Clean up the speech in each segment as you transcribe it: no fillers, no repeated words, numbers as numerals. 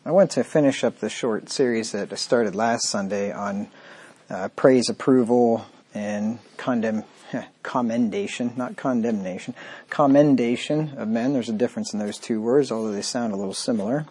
I want to finish up the short series that I started last Sunday on praise, approval, and commendation, not condemnation, commendation of men. There's a difference in those two words, although they sound a little similar.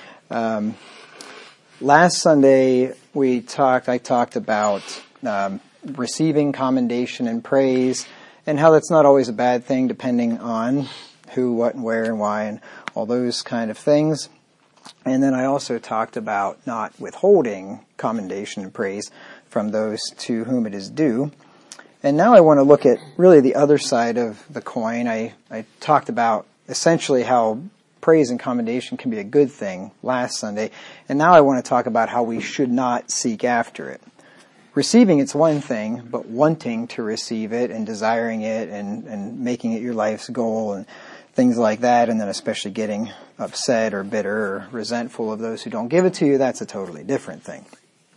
Last Sunday I talked about receiving commendation and praise, and how that's not always a bad thing depending on who, what, and where, and why, and all those kind of things. And then I also talked about not withholding commendation and praise from those to whom it is due. And now I want to look at really the other side of the coin. I talked about essentially how praise and commendation can be a good thing last Sunday. And now I want to talk about how we should not seek after it. Receiving it's one thing, but wanting to receive it and desiring it and making it your life's goal and things like that, and then especially getting upset or bitter or resentful of those who don't give it to you, that's a totally different thing.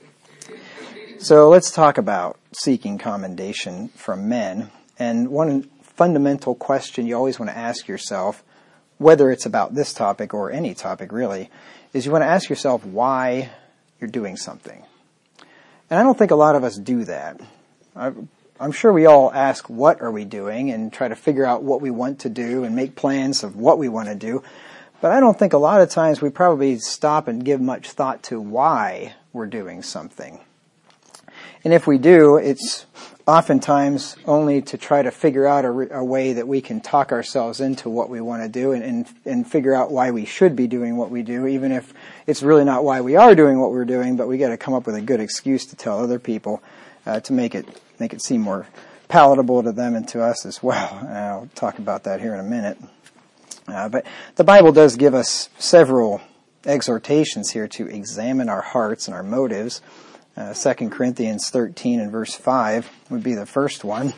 So let's talk about seeking commendation from men. And one fundamental question you always want to ask yourself, whether it's about this topic or any topic really, is you want to ask yourself why you're doing something. And I don't think a lot of us do that. I'm sure we all ask, what are we doing, and try to figure out what we want to do and make plans of what we want to do. But I don't think a lot of times we probably stop and give much thought to why we're doing something. And if we do, it's oftentimes only to try to figure out a way that we can talk ourselves into what we want to do and figure out why we should be doing what we do, even if it's really not why we are doing what we're doing, but we got to come up with a good excuse to tell other people to make it seem more palatable to them and to us as well. And I'll talk about that here in a minute. But the Bible does give us several exhortations here to examine our hearts and our motives. 2 Corinthians 13 and verse 5 would be the first one.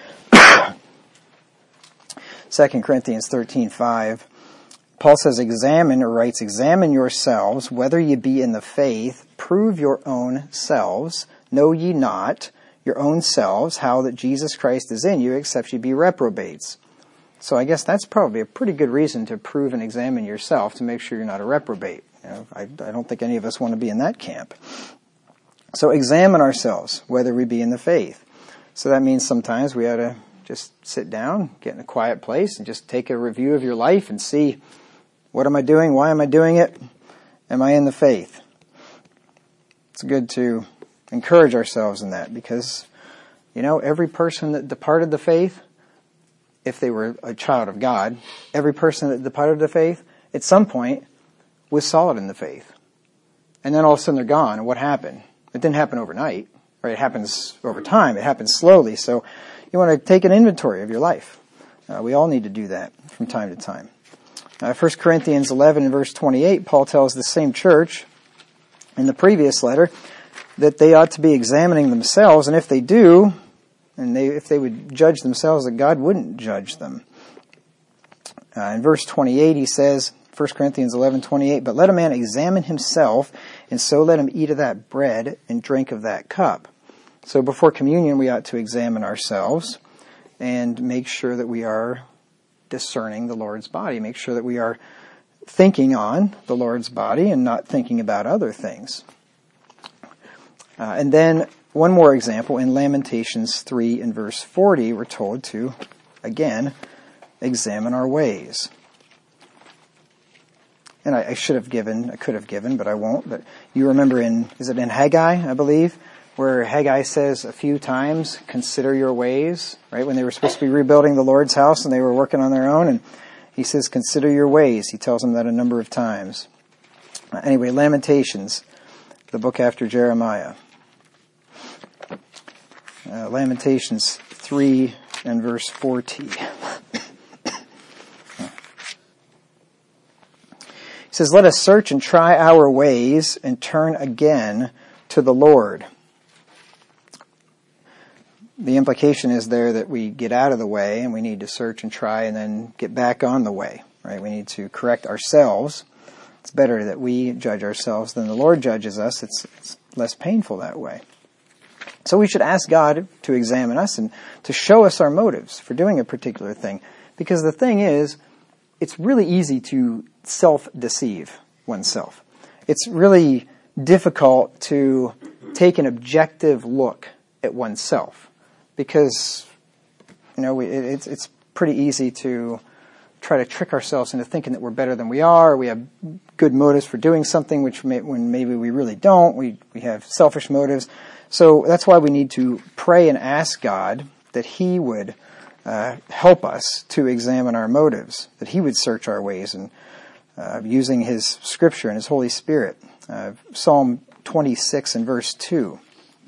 2 Corinthians 13:5. Paul says, examine yourselves, whether ye be in the faith, prove your own selves. Know ye not your own selves how that Jesus Christ is in you, except ye be reprobates. So I guess that's probably a pretty good reason to prove and examine yourself to make sure you're not a reprobate. I don't think any of us want to be in that camp. So examine ourselves, whether we be in the faith. So that means sometimes we ought to just sit down, get in a quiet place, and just take a review of your life and see, what am I doing? Why am I doing it? Am I in the faith? It's good to encourage ourselves in that because, every person that departed the faith, if they were a child of God, every person that departed the faith, at some point, was solid in the faith. And then all of a sudden they're gone. And what happened? It didn't happen overnight, right? It happens over time. It happens slowly. So you want to take an inventory of your life. We all need to do that from time to time. 1 Corinthians 11 and verse 28, Paul tells the same church in the previous letter that they ought to be examining themselves, and if they do, if they would judge themselves, that God wouldn't judge them. In verse 28, he says, 1 Corinthians 11:28, but let a man examine himself, and so let him eat of that bread and drink of that cup. So before communion, we ought to examine ourselves and make sure that we are discerning the Lord's body. Make sure that we are thinking on the Lord's body and not thinking about other things. And then one more example, in Lamentations 3 and verse 40, we're told to, again, examine our ways. And I could have given, but I won't. But you remember is it in Haggai, I believe, where Haggai says a few times, consider your ways, right? When they were supposed to be rebuilding the Lord's house and they were working on their own. And he says, consider your ways. He tells them that a number of times. Anyway, Lamentations, the book after Jeremiah. Lamentations 3 and verse 40. He says, let us search and try our ways and turn again to the Lord. The implication is there that we get out of the way and we need to search and try and then get back on the way, right? We need to correct ourselves. It's better that we judge ourselves than the Lord judges us. It's less painful that way. So we should ask God to examine us and to show us our motives for doing a particular thing. Because the thing is, it's really easy to self-deceive oneself. it's really difficult to take an objective look at oneself because, it's pretty easy to try to trick ourselves into thinking that we're better than we are. We have good motives for doing something, when maybe we really don't. We have selfish motives. So that's why we need to pray and ask God that He would help us to examine our motives, that He would search our ways, and using His Scripture and His Holy Spirit. Psalm 26 and verse 2.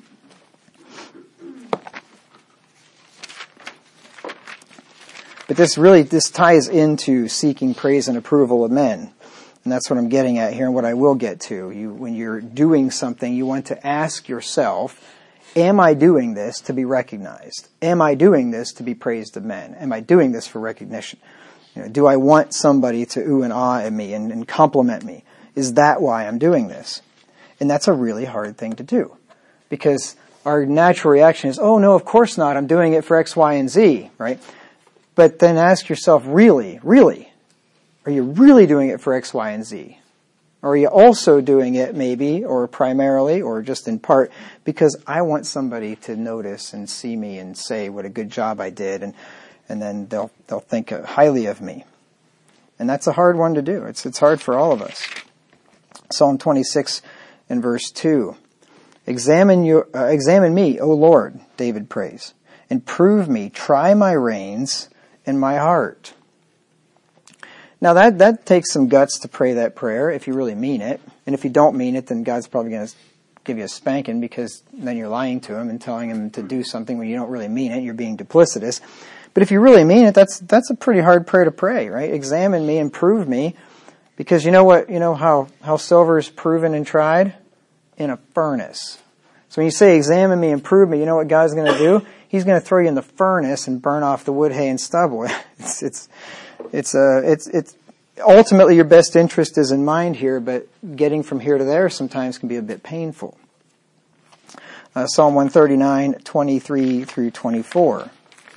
But this ties into seeking praise and approval of men. And that's what I'm getting at here and what I will get to. When you're doing something, you want to ask yourself, am I doing this to be recognized? Am I doing this to be praised of men? Am I doing this for recognition? Do I want somebody to ooh and ah at me and compliment me? Is that why I'm doing this? And that's a really hard thing to do. Because our natural reaction is, oh no, of course not. I'm doing it for X, Y, and Z, right? But then ask yourself, really? Are you really doing it for X, Y, and Z? Or are you also doing it maybe, or primarily, or just in part, because I want somebody to notice and see me and say what a good job I did, and then they'll think highly of me. And that's a hard one to do. It's hard for all of us. Psalm 26 and verse 2. Examine me, O Lord, David prays, and prove me, try my reins and my heart. Now that takes some guts to pray that prayer if you really mean it. And if you don't mean it, then God's probably going to give you a spanking, because then you're lying to Him and telling Him to do something when you don't really mean it. You're being duplicitous. But if you really mean it, that's a pretty hard prayer to pray, right? Examine me and prove me. Because you know what? You know how silver is proven and tried? In a furnace. So when you say examine me and prove me, you know what God's going to do? He's going to throw you in the furnace and burn off the wood, hay, and stubble. It's ultimately your best interest is in mind here, but getting from here to there sometimes can be a bit painful. Psalm 139, 23 through 24.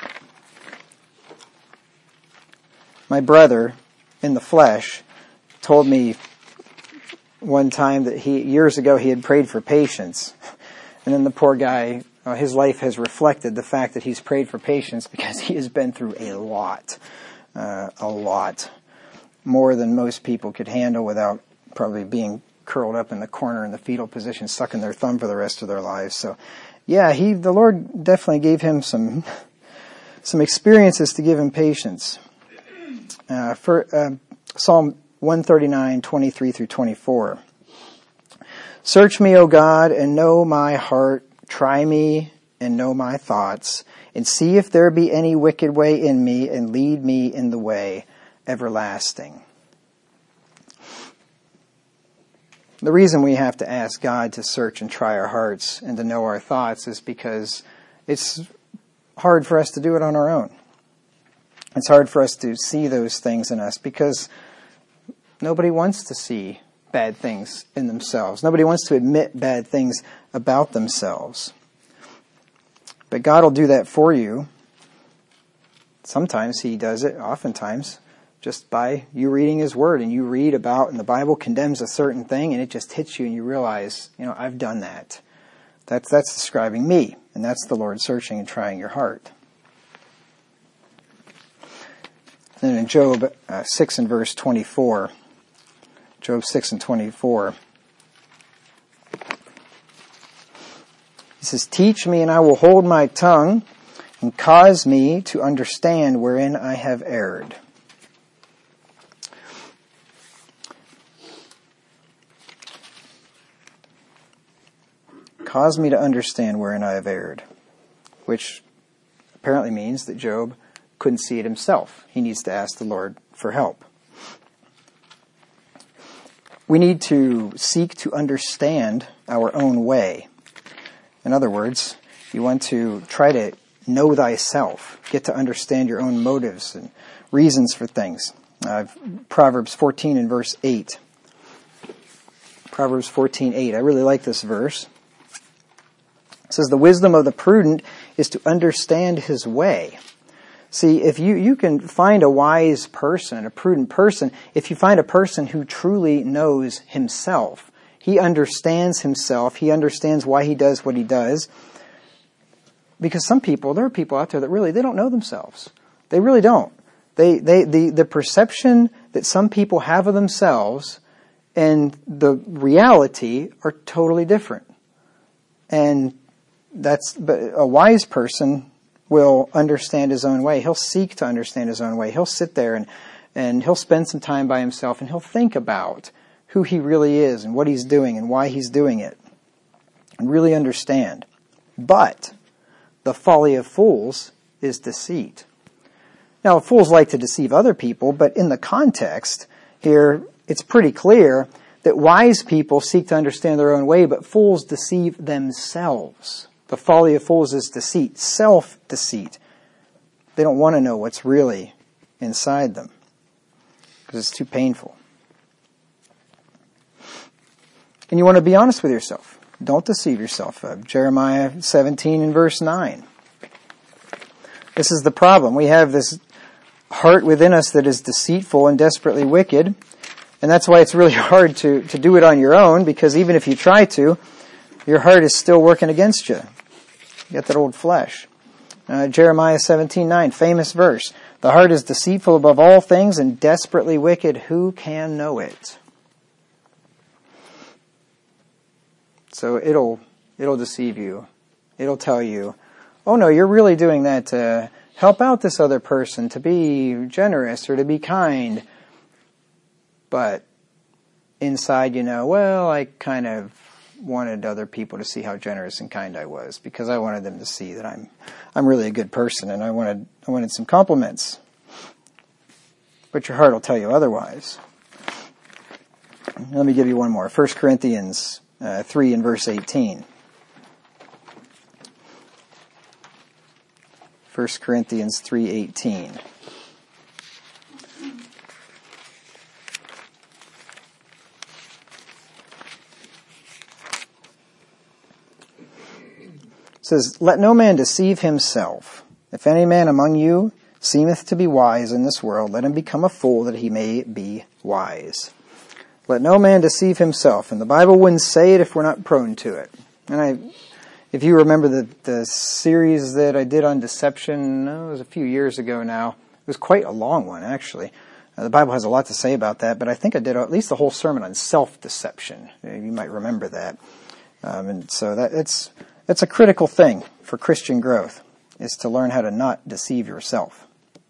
My brother in the flesh told me one time that years ago he had prayed for patience. And then the poor guy, his life has reflected the fact that he's prayed for patience because he has been through a lot. More than most people could handle without probably being curled up in the corner in the fetal position, sucking their thumb for the rest of their lives. So, yeah, the Lord definitely gave him some experiences to give him patience. Psalm 139, 23 through 24. Search me, O God, and know my heart. Try me and know my thoughts, and see if there be any wicked way in me, and lead me in the way everlasting. The reason we have to ask God to search and try our hearts and to know our thoughts is because it's hard for us to do it on our own. It's hard for us to see those things in us because nobody wants to see bad things in themselves. Nobody wants to admit bad things about themselves. But God will do that for you. Sometimes He does it, oftentimes, just by you reading His Word. And you read about, and the Bible condemns a certain thing, and it just hits you, and you realize, I've done that. That's describing me. And that's the Lord searching and trying your heart. Then in Job 6 and verse 24, Job 6 and 24, he says, teach me and I will hold my tongue, and cause me to understand wherein I have erred. Cause me to understand wherein I have erred, which apparently means that Job couldn't see it himself. He needs to ask the Lord for help. We need to seek to understand our own way. In other words, you want to try to know thyself, get to understand your own motives and reasons for things. Proverbs 14 and verse 8. Proverbs 14:8. I really like this verse. It says, the wisdom of the prudent is to understand his way. See, if you can find a wise person, a prudent person, if you find a person who truly knows himself, He understands himself. He understands why he does what he does. Because there are people out there that really, they don't know themselves. They really don't. The perception that some people have of themselves and the reality are totally different. And but a wise person will understand his own way. He'll seek to understand his own way. He'll sit there and he'll spend some time by himself and he'll think about who he really is and what he's doing and why he's doing it and really understand. But the folly of fools is deceit. Now, fools like to deceive other people, but in the context here, it's pretty clear that wise people seek to understand their own way, but fools deceive themselves. The folly of fools is deceit, self-deceit. They don't want to know what's really inside them because it's too painful. And you want to be honest with yourself. Don't deceive yourself. Jeremiah 17 and verse 9. This is the problem. We have this heart within us that is deceitful and desperately wicked. And that's why it's really hard to do it on your own, because even if you try to, your heart is still working against you. You got that old flesh. Jeremiah 17:9, famous verse. The heart is deceitful above all things and desperately wicked. Who can know it? So it'll deceive you. It'll tell you, oh no, you're really doing that to help out this other person, to be generous or to be kind. But inside, well, I kind of wanted other people to see how generous and kind I was, because I wanted them to see that I'm really a good person, and I wanted some compliments. But your heart will tell you otherwise. Let me give you one more. 1 Corinthians 3 and verse 18. 1 Corinthians 3:18. It says, let no man deceive himself. If any man among you seemeth to be wise in this world, let him become a fool that he may be wise. Let no man deceive himself. And the Bible wouldn't say it if we're not prone to it. And if you remember the series that I did on deception, it was a few years ago now. It was quite a long one, actually. The Bible has a lot to say about that, but I think I did at least the whole sermon on self-deception. You might remember that. And so that's a critical thing for Christian growth, is to learn how to not deceive yourself.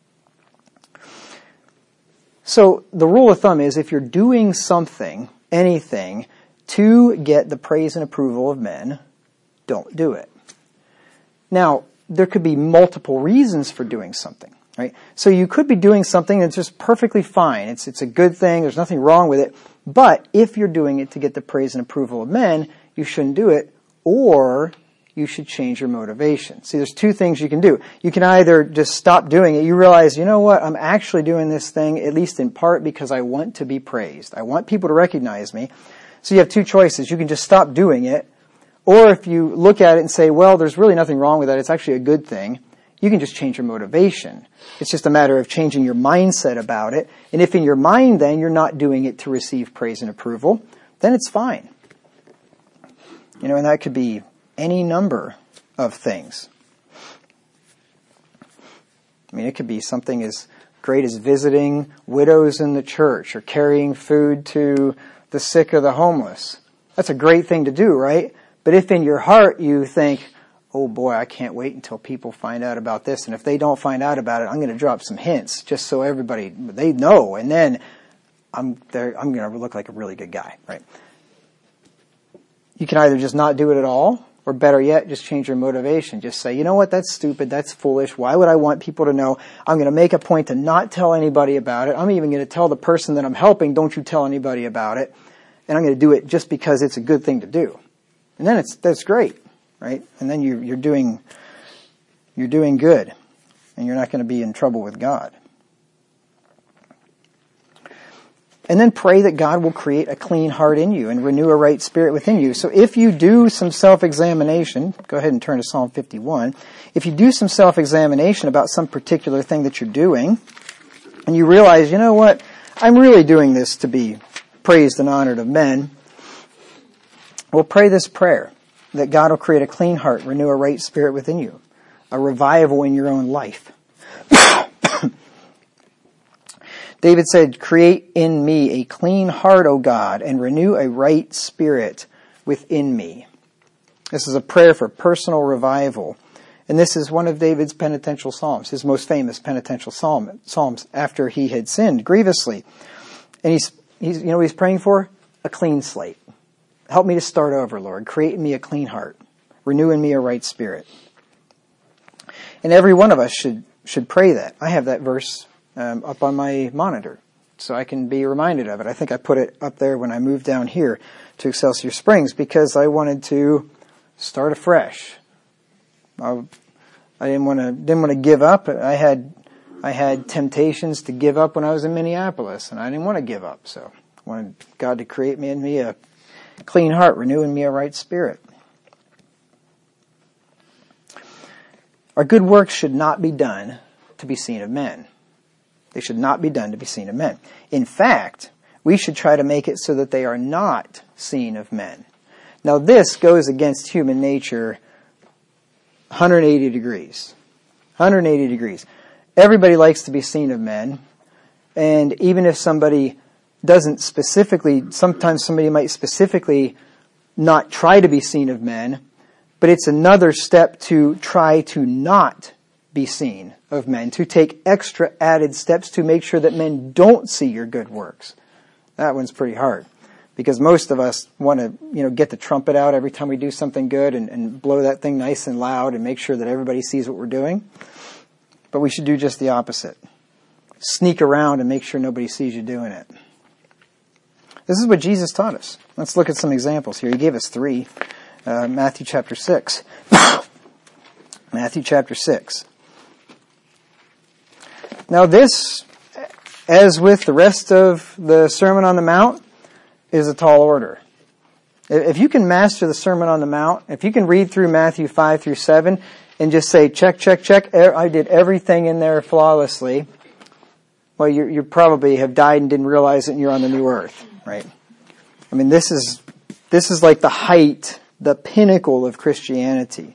So the rule of thumb is, if you're doing something, anything, to get the praise and approval of men, don't do it. Now, there could be multiple reasons for doing something, right? So you could be doing something that's just perfectly fine. It's a good thing. There's nothing wrong with it. But if you're doing it to get the praise and approval of men, you shouldn't do it, or you should change your motivation. See, there's two things you can do. You can either just stop doing it. You realize, you know what, I'm actually doing this thing, at least in part, because I want to be praised. I want people to recognize me. So you have two choices. You can just stop doing it. Or if you look at it and say, well, there's really nothing wrong with that, it's actually a good thing, you can just change your motivation. It's just a matter of changing your mindset about it. And if in your mind then you're not doing it to receive praise and approval, then it's fine. And that could be any number of things. It could be something as great as visiting widows in the church or carrying food to the sick or the homeless. That's a great thing to do, right? But if in your heart you think, oh boy, I can't wait until people find out about this, and if they don't find out about it, I'm going to drop some hints just so they know, and then I'm going to look like a really good guy, right? You can either just not do it at all, or better yet, just change your motivation. Just say, you know what, that's stupid, that's foolish. Why would I want people to know? I'm going to make a point to not tell anybody about it. I'm even going to tell the person that I'm helping, don't you tell anybody about it. And I'm going to do it just because it's a good thing to do. And then that's great, right? And then you're doing good. And you're not going to be in trouble with God. And then pray that God will create a clean heart in you and renew a right spirit within you. So if you do some self-examination, go ahead and turn to Psalm 51. If you do some self-examination about some particular thing that you're doing, and you realize, you know what, I'm really doing this to be praised and honored of men, Well, pray this prayer, that God will create a clean heart, renew a right spirit within you, a revival in your own life. David said, create in me a clean heart, O God, and renew a right spirit within me. This is a prayer for personal revival. And this is one of David's penitential psalms, his most famous penitential psalms after he had sinned grievously. And he's you know what he's praying for? A clean slate. Help me to start over, Lord. Create in me a clean heart. Renew in me a right spirit. And every one of us should pray that. I have that verse up on my monitor, so I can be reminded of it. I think I put it up there when I moved down here to Excelsior Springs because I wanted to start afresh. I didn't want to give up. I had temptations to give up when I was in Minneapolis, and I didn't want to give up. So I wanted God to create in me a clean heart, renew in me a right spirit. Our good works should not be done to be seen of men. They should not be done to be seen of men. In fact, we should try to make it so that they are not seen of men. Now this goes against human nature 180 degrees. 180 degrees. Everybody likes to be seen of men. And even if somebody doesn't specifically, sometimes somebody might specifically not try to be seen of men, but it's another step to try to not be seen of men, to take extra added steps to make sure that men don't see your good works. That one's pretty hard. Because most of us want to, get the trumpet out every time we do something good and blow that thing nice and loud and make sure that everybody sees what we're doing. But we should do just the opposite. Sneak around and make sure nobody sees you doing it. This is what Jesus taught us. Let's look at some examples here. He gave us 3. Matthew chapter 6. Matthew chapter 6. Now this, as with the rest of the Sermon on the Mount, is a tall order. If you can master the Sermon on the Mount, if you can read through Matthew 5 through 7 and just say, check, check, check, I did everything in there flawlessly, well, you probably have died and didn't realize it and you're on the new earth, right? I mean, this is like the height, the pinnacle of Christianity.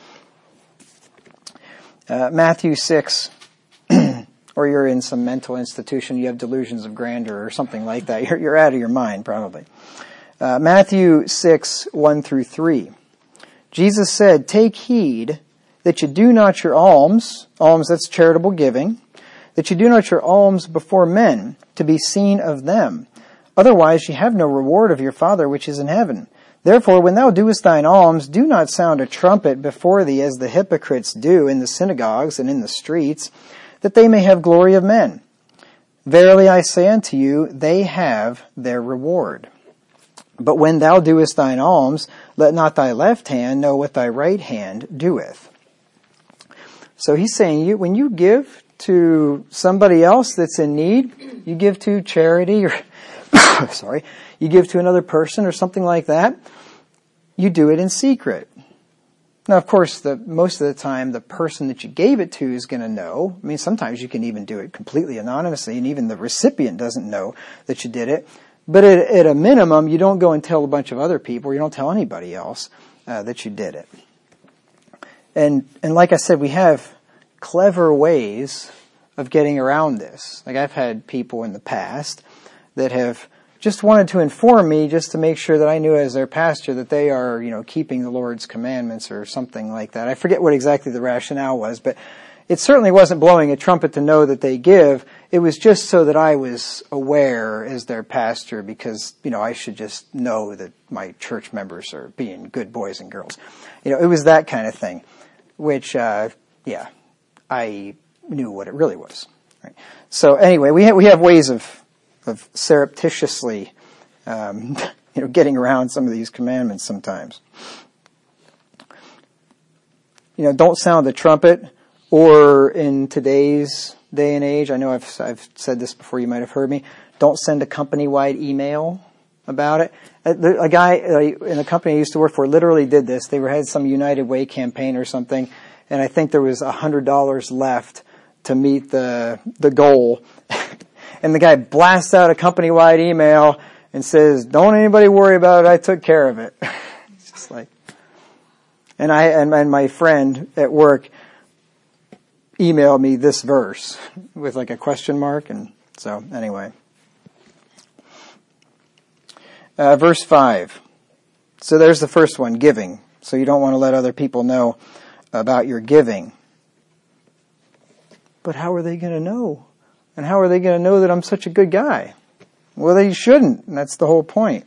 Matthew 6, or you're in some mental institution, you have delusions of grandeur or something like that. You're out of your mind, probably. Matthew 6, 1 through 3. Jesus said, take heed that you do not your alms, that's charitable giving, that you do not your alms before men to be seen of them. Otherwise you have no reward of your Father which is in heaven. Therefore, when thou doest thine alms, do not sound a trumpet before thee as the hypocrites do in the synagogues and in the streets, that they may have glory of men. Verily I say unto you, they have their reward. But when thou doest thine alms, let not thy left hand know what thy right hand doeth. So he's saying, when you give to somebody else that's in need, you give to charity or, you give to another person or something like that, you do it in secret. Now, of course, most of the time, the person that you gave it to is going to know. I mean, sometimes you can even do it completely anonymously, and even the recipient doesn't know that you did it. But at a minimum, you don't go and tell a bunch of other people, or you don't tell anybody else that you did it. And like I said, we have clever ways of getting around this. Like I've had people in the past that have just wanted to inform me just to make sure that I knew as their pastor that they are, keeping the Lord's commandments or something like that. I forget what exactly the rationale was, but it certainly wasn't blowing a trumpet to know that they give. It was just so that I was aware as their pastor because, I should just know that my church members are being good boys and girls. It was that kind of thing, which, I knew what it really was. Right? So anyway, we have ways of surreptitiously, getting around some of these commandments sometimes. Don't sound the trumpet, or in today's day and age, I know I've said this before, you might have heard me, don't send a company-wide email about it. A guy in a company I used to work for literally did this. They had some United Way campaign or something, and I think there was $100 left to meet the goal. And the guy blasts out a company-wide email and says, "Don't anybody worry about it, I took care of it." It's just like, and my friend at work emailed me this verse with like a question mark, and so anyway. Verse 5. So there's the first one, giving. So you don't want to let other people know about your giving. But how are they going to know? And how are they going to know that I'm such a good guy? Well, they shouldn't, and that's the whole point.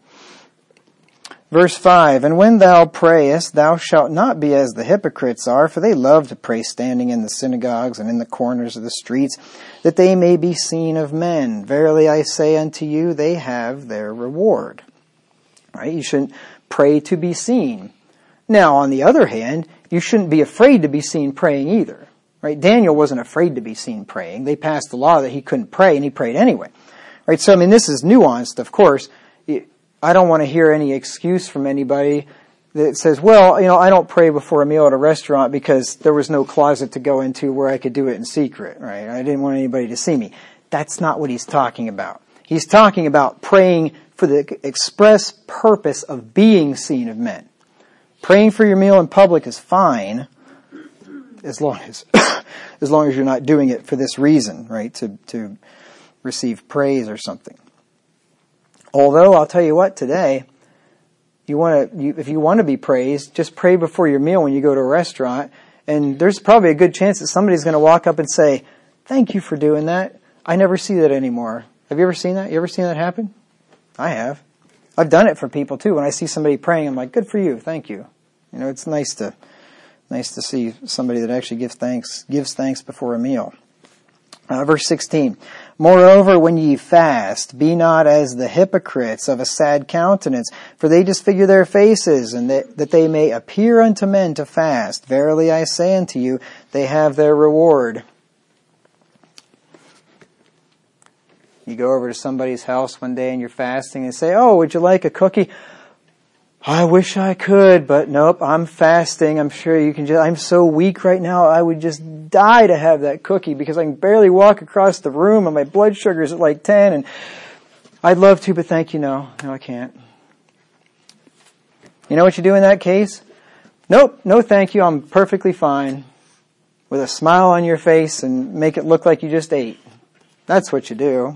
Verse 5, and when thou prayest, thou shalt not be as the hypocrites are, for they love to pray standing in the synagogues and in the corners of the streets, that they may be seen of men. Verily I say unto you, they have their reward. Right? You shouldn't pray to be seen. Now, on the other hand, you shouldn't be afraid to be seen praying either. Right? Daniel wasn't afraid to be seen praying. They passed the law that he couldn't pray, and he prayed anyway. Right? So, I mean, this is nuanced, of course. I don't want to hear any excuse from anybody that says, well, I don't pray before a meal at a restaurant because there was no closet to go into where I could do it in secret, right? I didn't want anybody to see me. That's not what he's talking about. He's talking about praying for the express purpose of being seen of men. Praying for your meal in public is fine as long as you're not doing it for this reason, right? To receive praise or something. Although, I'll tell you what, today, if you want to be praised, just pray before your meal when you go to a restaurant, and there's probably a good chance that somebody's going to walk up and say, "Thank you for doing that. I never see that anymore." Have you ever seen that? You ever seen that happen? I have. I've done it for people too. When I see somebody praying, I'm like, "Good for you. Thank you." It's nice to see somebody that actually gives thanks before a meal. Verse 16, moreover, when ye fast, be not as the hypocrites of a sad countenance, for they disfigure their faces, and that they may appear unto men to fast. Verily I say unto you, they have their reward. You go over to somebody's house one day and you're fasting and say, "Oh, would you like a cookie?" "I wish I could, but nope, I'm fasting. I'm sure you can I'm so weak right now, I would just die to have that cookie because I can barely walk across the room and my blood sugar is at like 10 and I'd love to, but thank you, no, I can't." You know what you do in that case? "Nope, no thank you, I'm perfectly fine." With a smile on your face and make it look like you just ate. That's what you do.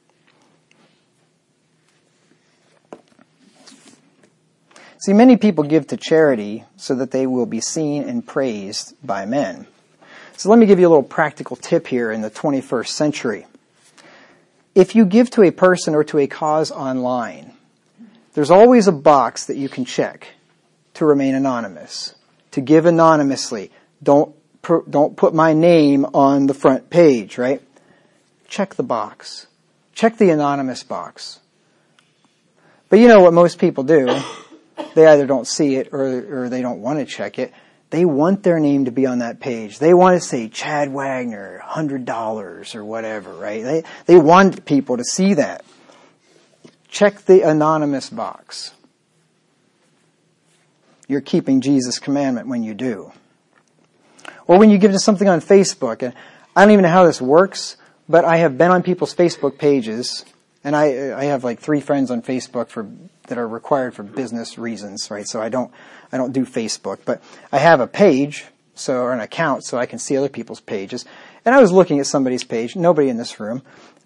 See, many people give to charity so that they will be seen and praised by men. So let me give you a little practical tip here in the 21st century. If you give to a person or to a cause online, there's always a box that you can check to remain anonymous, to give anonymously. Don't put my name on the front page, right? Check the box. Check the anonymous box. But you know what most people do? They either don't see it or they don't want to check it. They want their name to be on that page. They want to say Chad Wagner, $100 or whatever, right? They want people to see that. Check the anonymous box. You're keeping Jesus' commandment when you do. Or when you give to something on Facebook. And I don't even know how this works, but I have been on people's Facebook pages, and I have like 3 friends on Facebook that are required for business reasons, right? So I don't do Facebook, but I have a page, or an account, so I can see other people's pages. And I was looking at somebody's page, nobody in this room,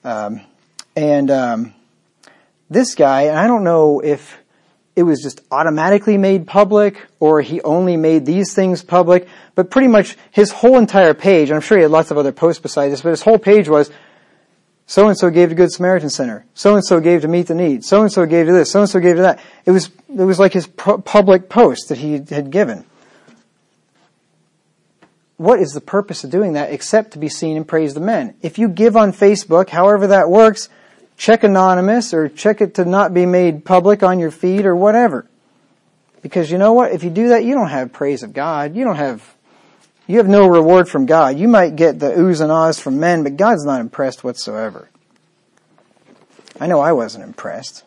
this guy, and I don't know if it was just automatically made public or he only made these things public, but pretty much his whole entire page, and I'm sure he had lots of other posts besides this, but his whole page was, so-and-so gave to Good Samaritan Center, so-and-so gave to Meet the Need, so-and-so gave to this, so-and-so gave to that. It was like his public post that he had given. What is the purpose of doing that except to be seen and praised of men? If you give on Facebook, however that works, check anonymous or check it to not be made public on your feed or whatever. Because you know what? If you do that, you don't have praise of God. You have no reward from God. You might get the oohs and ahs from men, but God's not impressed whatsoever. I know I wasn't impressed.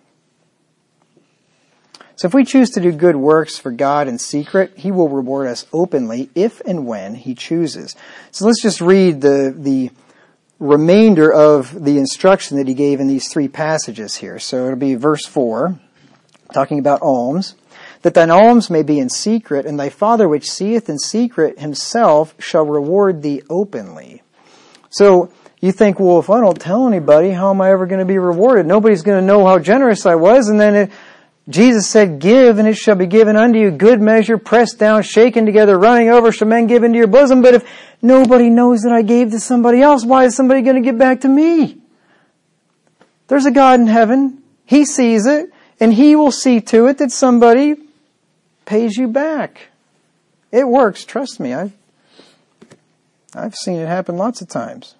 So if we choose to do good works for God in secret, He will reward us openly if and when He chooses. So let's just read the remainder of the instruction that he gave in these three passages here. So it'll be verse 4, talking about alms. That thine alms may be in secret, and thy Father which seeth in secret himself shall reward thee openly. So you think, well, if I don't tell anybody, how am I ever going to be rewarded? Nobody's going to know how generous I was. And then Jesus said, give, and it shall be given unto you, good measure, pressed down, shaken together, running over, shall men give into your bosom. But if nobody knows that I gave to somebody else, why is somebody going to give back to me? There's a God in heaven. He sees it, and He will see to it that somebody pays you back. It works, trust me. I've seen it happen lots of times.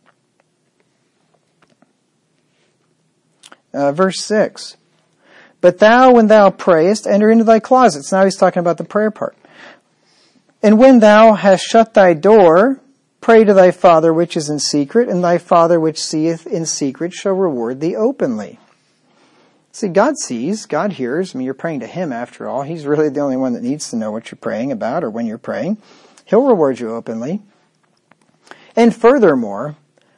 Verse 6. But thou, when thou prayest, enter into thy closets. Now he's talking about the prayer part. And when thou hast shut thy door, pray to thy Father which is in secret, and thy Father which seeth in secret shall reward thee openly. See, God sees, God hears. I mean, you're praying to Him after all. He's really the only one that needs to know what you're praying about or when you're praying. He'll reward you openly. And furthermore,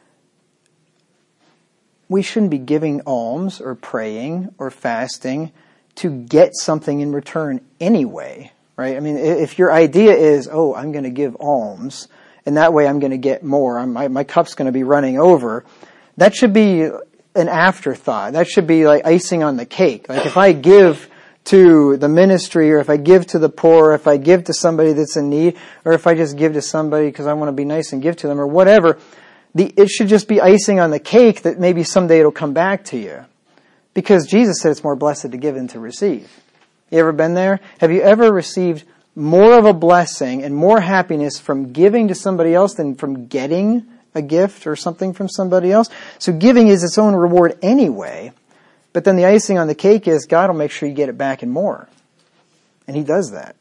we shouldn't be giving alms or praying or fasting to get something in return anyway, right? I mean, if your idea is, oh, I'm going to give alms, and that way I'm going to get more, my cup's going to be running over, that should be an afterthought. That should be like icing on the cake. Like if I give to the ministry, or if I give to the poor, or if I give to somebody that's in need, or if I just give to somebody because I want to be nice and give to them, or whatever, it should just be icing on the cake that maybe someday it'll come back to you. Because Jesus said it's more blessed to give than to receive. You ever been there? Have you ever received more of a blessing and more happiness from giving to somebody else than from getting a gift or something from somebody else? So giving is its own reward anyway. But then the icing on the cake is God will make sure you get it back and more. And He does that.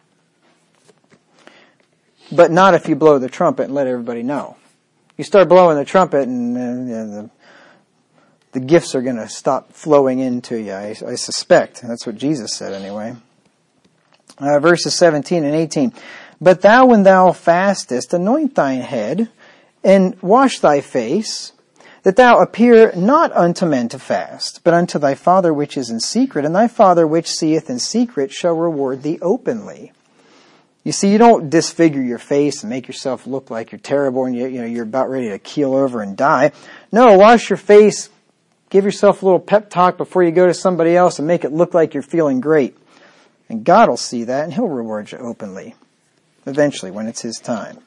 But not if you blow the trumpet and let everybody know. You start blowing the trumpet and the gifts are going to stop flowing into you, I suspect. That's what Jesus said anyway. Verses 17 and 18. But thou, when thou fastest, anoint thine head and wash thy face, that thou appear not unto men to fast, but unto thy Father which is in secret, and thy Father which seeth in secret shall reward thee openly. You see, you don't disfigure your face and make yourself look like you're terrible and you're about ready to keel over and die. No, wash your face, give yourself a little pep talk before you go to somebody else and make it look like you're feeling great. And God will see that and He'll reward you openly, eventually when it's His time.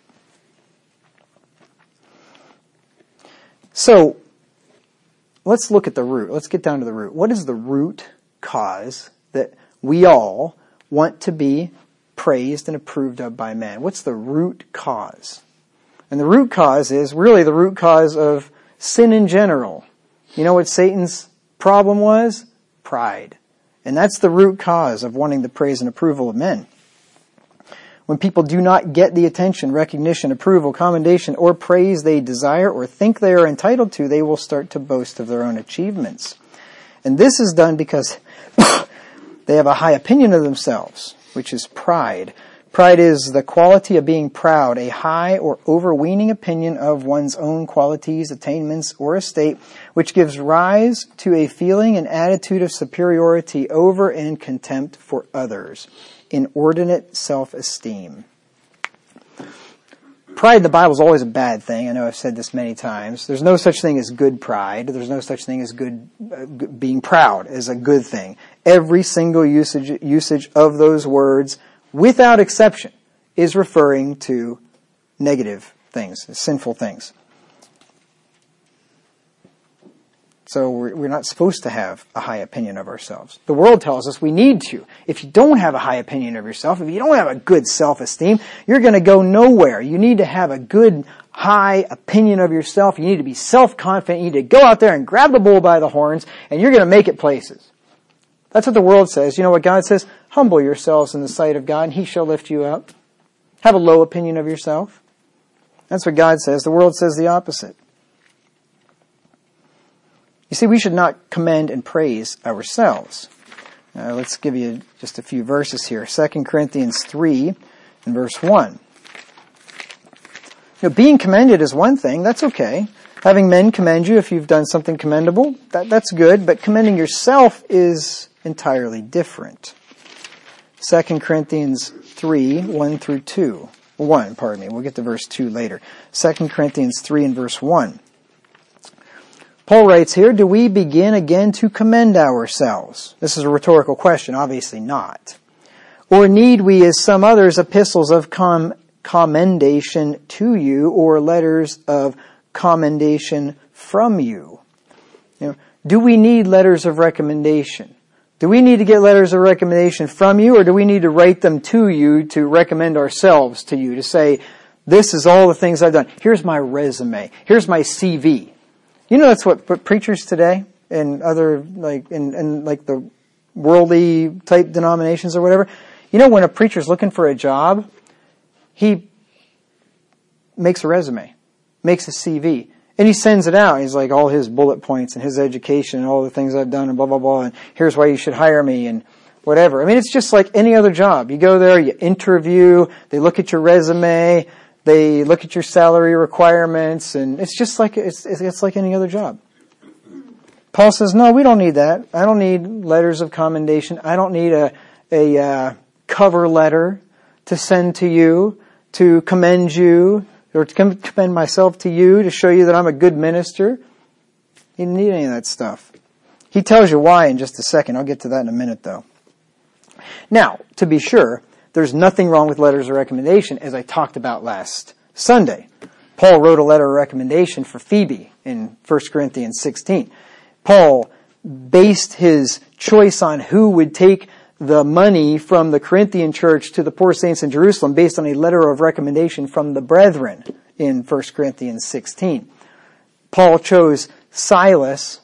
So, let's look at the root. Let's get down to the root. What is the root cause that we all want to be praised and approved of by man? What's the root cause? And the root cause is really the root cause of sin in general. You know what Satan's problem was? Pride. And that's the root cause of wanting the praise and approval of men. When people do not get the attention, recognition, approval, commendation, or praise they desire or think they are entitled to, they will start to boast of their own achievements. And this is done because they have a high opinion of themselves, which is pride. Pride is the quality of being proud, a high or overweening opinion of one's own qualities, attainments, or estate, which gives rise to a feeling and attitude of superiority over and contempt for others. Inordinate self-esteem. Pride in the Bible is always a bad thing. I know I've said this many times. There's no such thing as good pride. There's no such thing as good being proud as a good thing. Every single usage of those words, without exception, is referring to negative things, sinful things. So we're not supposed to have a high opinion of ourselves. The world tells us we need to. If you don't have a high opinion of yourself, if you don't have a good self-esteem, you're going to go nowhere. You need to have a good, high opinion of yourself. You need to be self-confident. You need to go out there and grab the bull by the horns, and you're going to make it places. That's what the world says. You know what God says? Humble yourselves in the sight of God, and He shall lift you up. Have a low opinion of yourself. That's what God says. The world says the opposite. You see, we should not commend and praise ourselves. Let's give you just a few verses here. 2 Corinthians 3 and verse 1. Being commended is one thing, that's okay. Having men commend you if you've done something commendable, that's good, but commending yourself is entirely different. 2 Corinthians 3, 1 through 2. 1, pardon me. We'll get to verse 2 later. 2 Corinthians 3 and verse 1. Paul writes here, do we begin again to commend ourselves? This is a rhetorical question. Obviously not. Or need we, as some others, epistles of commendation to you, or letters of commendation from you? Do we need letters of recommendation? Do we need to get letters of recommendation from you, or do we need to write them to you to recommend ourselves to you, to say, this is all the things I've done. Here's my resume. Here's my CV. That's what preachers today and other, in the worldly type denominations or whatever, when a preacher's looking for a job, he makes a resume, makes a CV, and he sends it out. He's like all his bullet points and his education and all the things I've done and blah, blah, blah, and here's why you should hire me and whatever. I mean, it's just like any other job. You go there, you interview, they look at your resume, they look at your salary requirements, and it's just like, it's like any other job. Paul says, no, we don't need that. I don't need letters of commendation. I don't need a cover letter to send to you, to commend you, or to commend myself to you, to show you that I'm a good minister. He didn't need any of that stuff. He tells you why in just a second. I'll get to that in a minute, though. Now, to be sure, there's nothing wrong with letters of recommendation, as I talked about last Sunday. Paul wrote a letter of recommendation for Phoebe in 1 Corinthians 16. Paul based his choice on who would take the money from the Corinthian church to the poor saints in Jerusalem based on a letter of recommendation from the brethren in 1 Corinthians 16. Paul chose Silas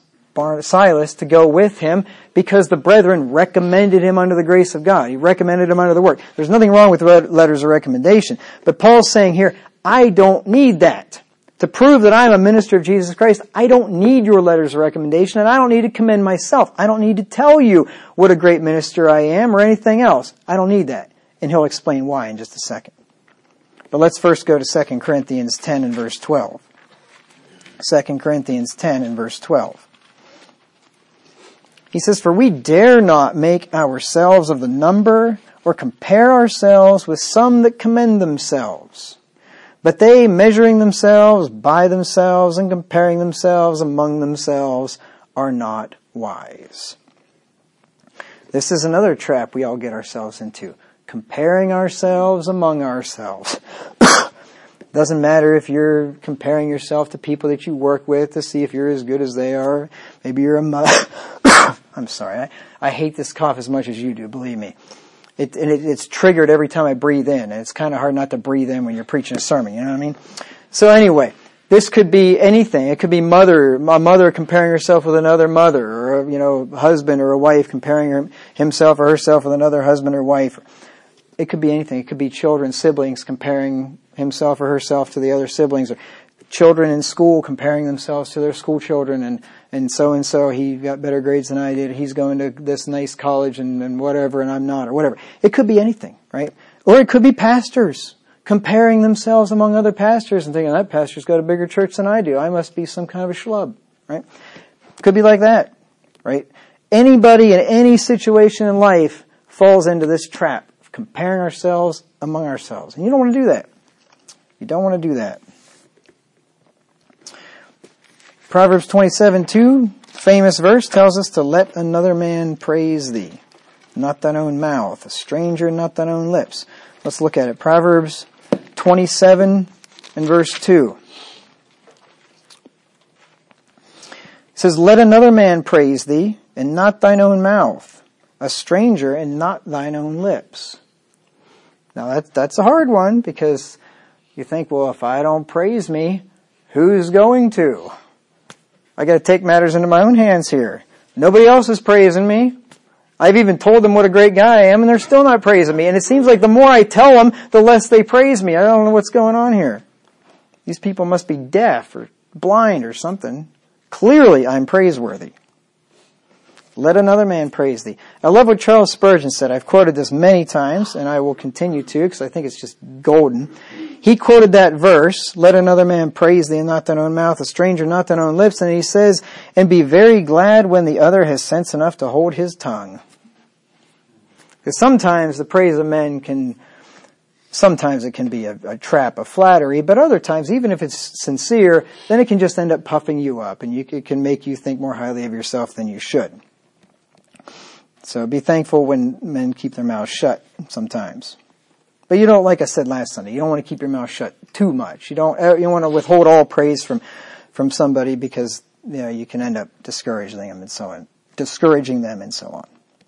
to go with him because the brethren recommended him under the grace of God. He recommended him under the work. There's nothing wrong with letters of recommendation. But Paul's saying here, I don't need that. To prove that I'm a minister of Jesus Christ, I don't need your letters of recommendation, and I don't need to commend myself. I don't need to tell you what a great minister I am or anything else. I don't need that. And he'll explain why in just a second. But let's first go to 2 Corinthians 10 and verse 12. 2 Corinthians 10 and verse 12. He says, for we dare not make ourselves of the number or compare ourselves with some that commend themselves. But they, measuring themselves by themselves and comparing themselves among themselves, are not wise. This is another trap we all get ourselves into. Comparing ourselves among ourselves. Doesn't matter if you're comparing yourself to people that you work with to see if you're as good as they are. Maybe you're a mother. I'm sorry. I hate this cough as much as you do, believe me. It's triggered every time I breathe in. And it's kind of hard not to breathe in when you're preaching a sermon, you know what I mean? So anyway, this could be anything. It could be a mother comparing herself with another mother, or a husband or a wife comparing himself or herself with another husband or wife. It could be anything. It could be children, siblings comparing himself or herself to the other siblings, or children in school comparing themselves to their school children, and so he got better grades than I did. He's going to this nice college and whatever, and I'm not, or whatever. It could be anything, right? Or it could be pastors comparing themselves among other pastors and thinking, that pastor's got a bigger church than I do. I must be some kind of a schlub, right? It could be like that, right? Anybody in any situation in life falls into this trap of comparing ourselves among ourselves. And you don't want to do that. You don't want to do that. Proverbs 27:2, famous verse, tells us to let another man praise thee, not thine own mouth, a stranger, not thine own lips. Let's look at it. Proverbs 27 and verse 2. It says, let another man praise thee, and not thine own mouth, a stranger, and not thine own lips. Now that's a hard one, because you think, well, if I don't praise me, who's going to? I got to take matters into my own hands here. Nobody else is praising me. I've even told them what a great guy I am, and they're still not praising me. And it seems like the more I tell them, the less they praise me. I don't know what's going on here. These people must be deaf or blind or something. Clearly, I'm praiseworthy. Let another man praise thee. I love what Charles Spurgeon said. I've quoted this many times, and I will continue to, because I think it's just golden. he quoted that verse, let another man praise thee and not thine own mouth, a stranger not thine own lips. And he says, and be very glad when the other has sense enough to hold his tongue. Because sometimes the praise of men sometimes it can be a trap of flattery, but other times, even if it's sincere, then it can just end up puffing you up, and it can make you think more highly of yourself than you should. So be thankful when men keep their mouths shut sometimes. But you don't, like I said last Sunday, you don't want to keep your mouth shut too much. You don't want to withhold all praise from somebody, because you can end up discouraging them and so on.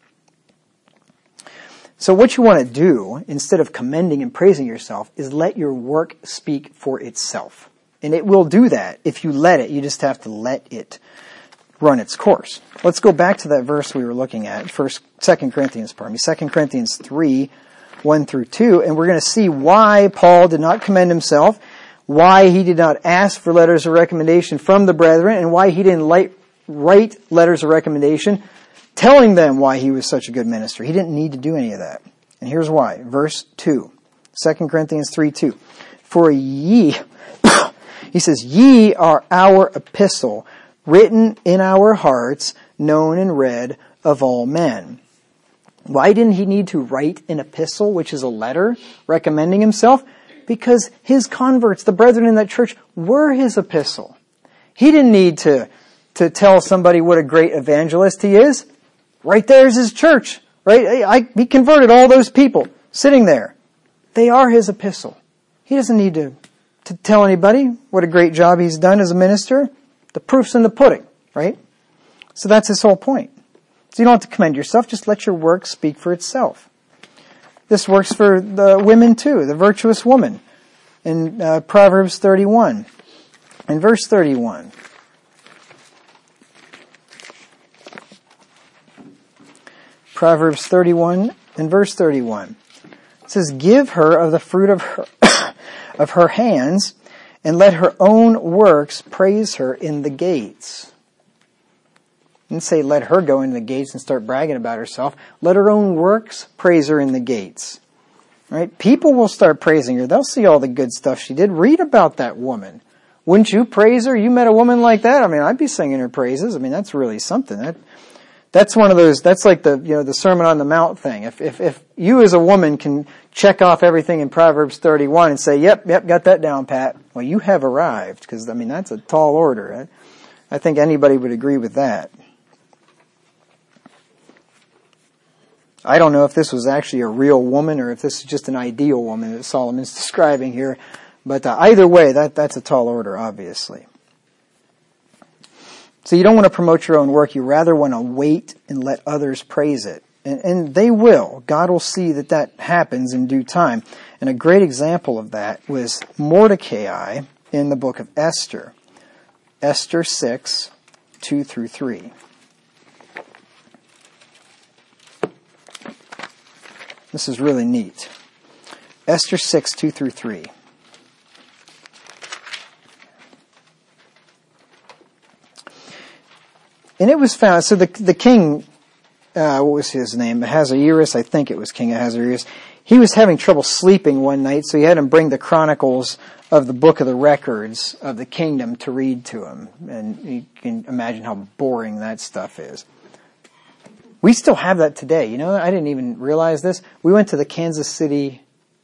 So what you want to do, instead of commending and praising yourself, is let your work speak for itself. And it will do that if you let it. You just have to let it run its course. Let's go back to that verse we were looking at, 2 Corinthians 3, 1 through 2, and we're going to see why Paul did not commend himself, why he did not ask for letters of recommendation from the brethren, and why he didn't write letters of recommendation telling them why he was such a good minister. He didn't need to do any of that. And here's why. Verse 2, 2 Corinthians 3:2. For ye, he says, ye are our epistle, written in our hearts, known and read of all men. Why didn't he need to write an epistle, which is a letter, recommending himself? Because his converts, the brethren in that church, were his epistle. He didn't need to tell somebody what a great evangelist he is. Right there is his church. Right? He converted all those people sitting there. They are his epistle. He doesn't need to tell anybody what a great job he's done as a minister. The proof's in the pudding, right? So that's his whole point. So you don't have to commend yourself, just let your work speak for itself. This works for the women too, the virtuous woman. In Proverbs 31, in verse 31. Proverbs 31 and verse 31. It says, give her of the fruit of her hands, and let her own works praise her in the gates. And say, let her go into the gates and start bragging about herself. Let her own works praise her in the gates. Right? People will start praising her. They'll see all the good stuff she did. Read about that woman. Wouldn't you praise her? You met a woman like that? I mean, I'd be singing her praises. I mean, that's really something. That's one of those, that's like the Sermon on the Mount thing. If you as a woman can check off everything in Proverbs 31 and say, yep, got that down, Pat. Well, you have arrived, because, I mean, that's a tall order. I think anybody would agree with that. I don't know if this was actually a real woman or if this is just an ideal woman that Solomon's describing here. But either way, that's a tall order, obviously. So you don't want to promote your own work. You rather want to wait and let others praise it. And they will. God will see that happens in due time. And a great example of that was Mordecai in the book of Esther. Esther 6, 2 through 3. This is really neat. Esther 6, 2 through 3. And it was found, so the king, what was his name? Ahasuerus, I think it was King Ahasuerus. He was having trouble sleeping one night, so he had him bring the chronicles of the book of the records of the kingdom to read to him. And you can imagine how boring that stuff is. We still have that today. You know, I didn't even realize this. We went to the Kansas City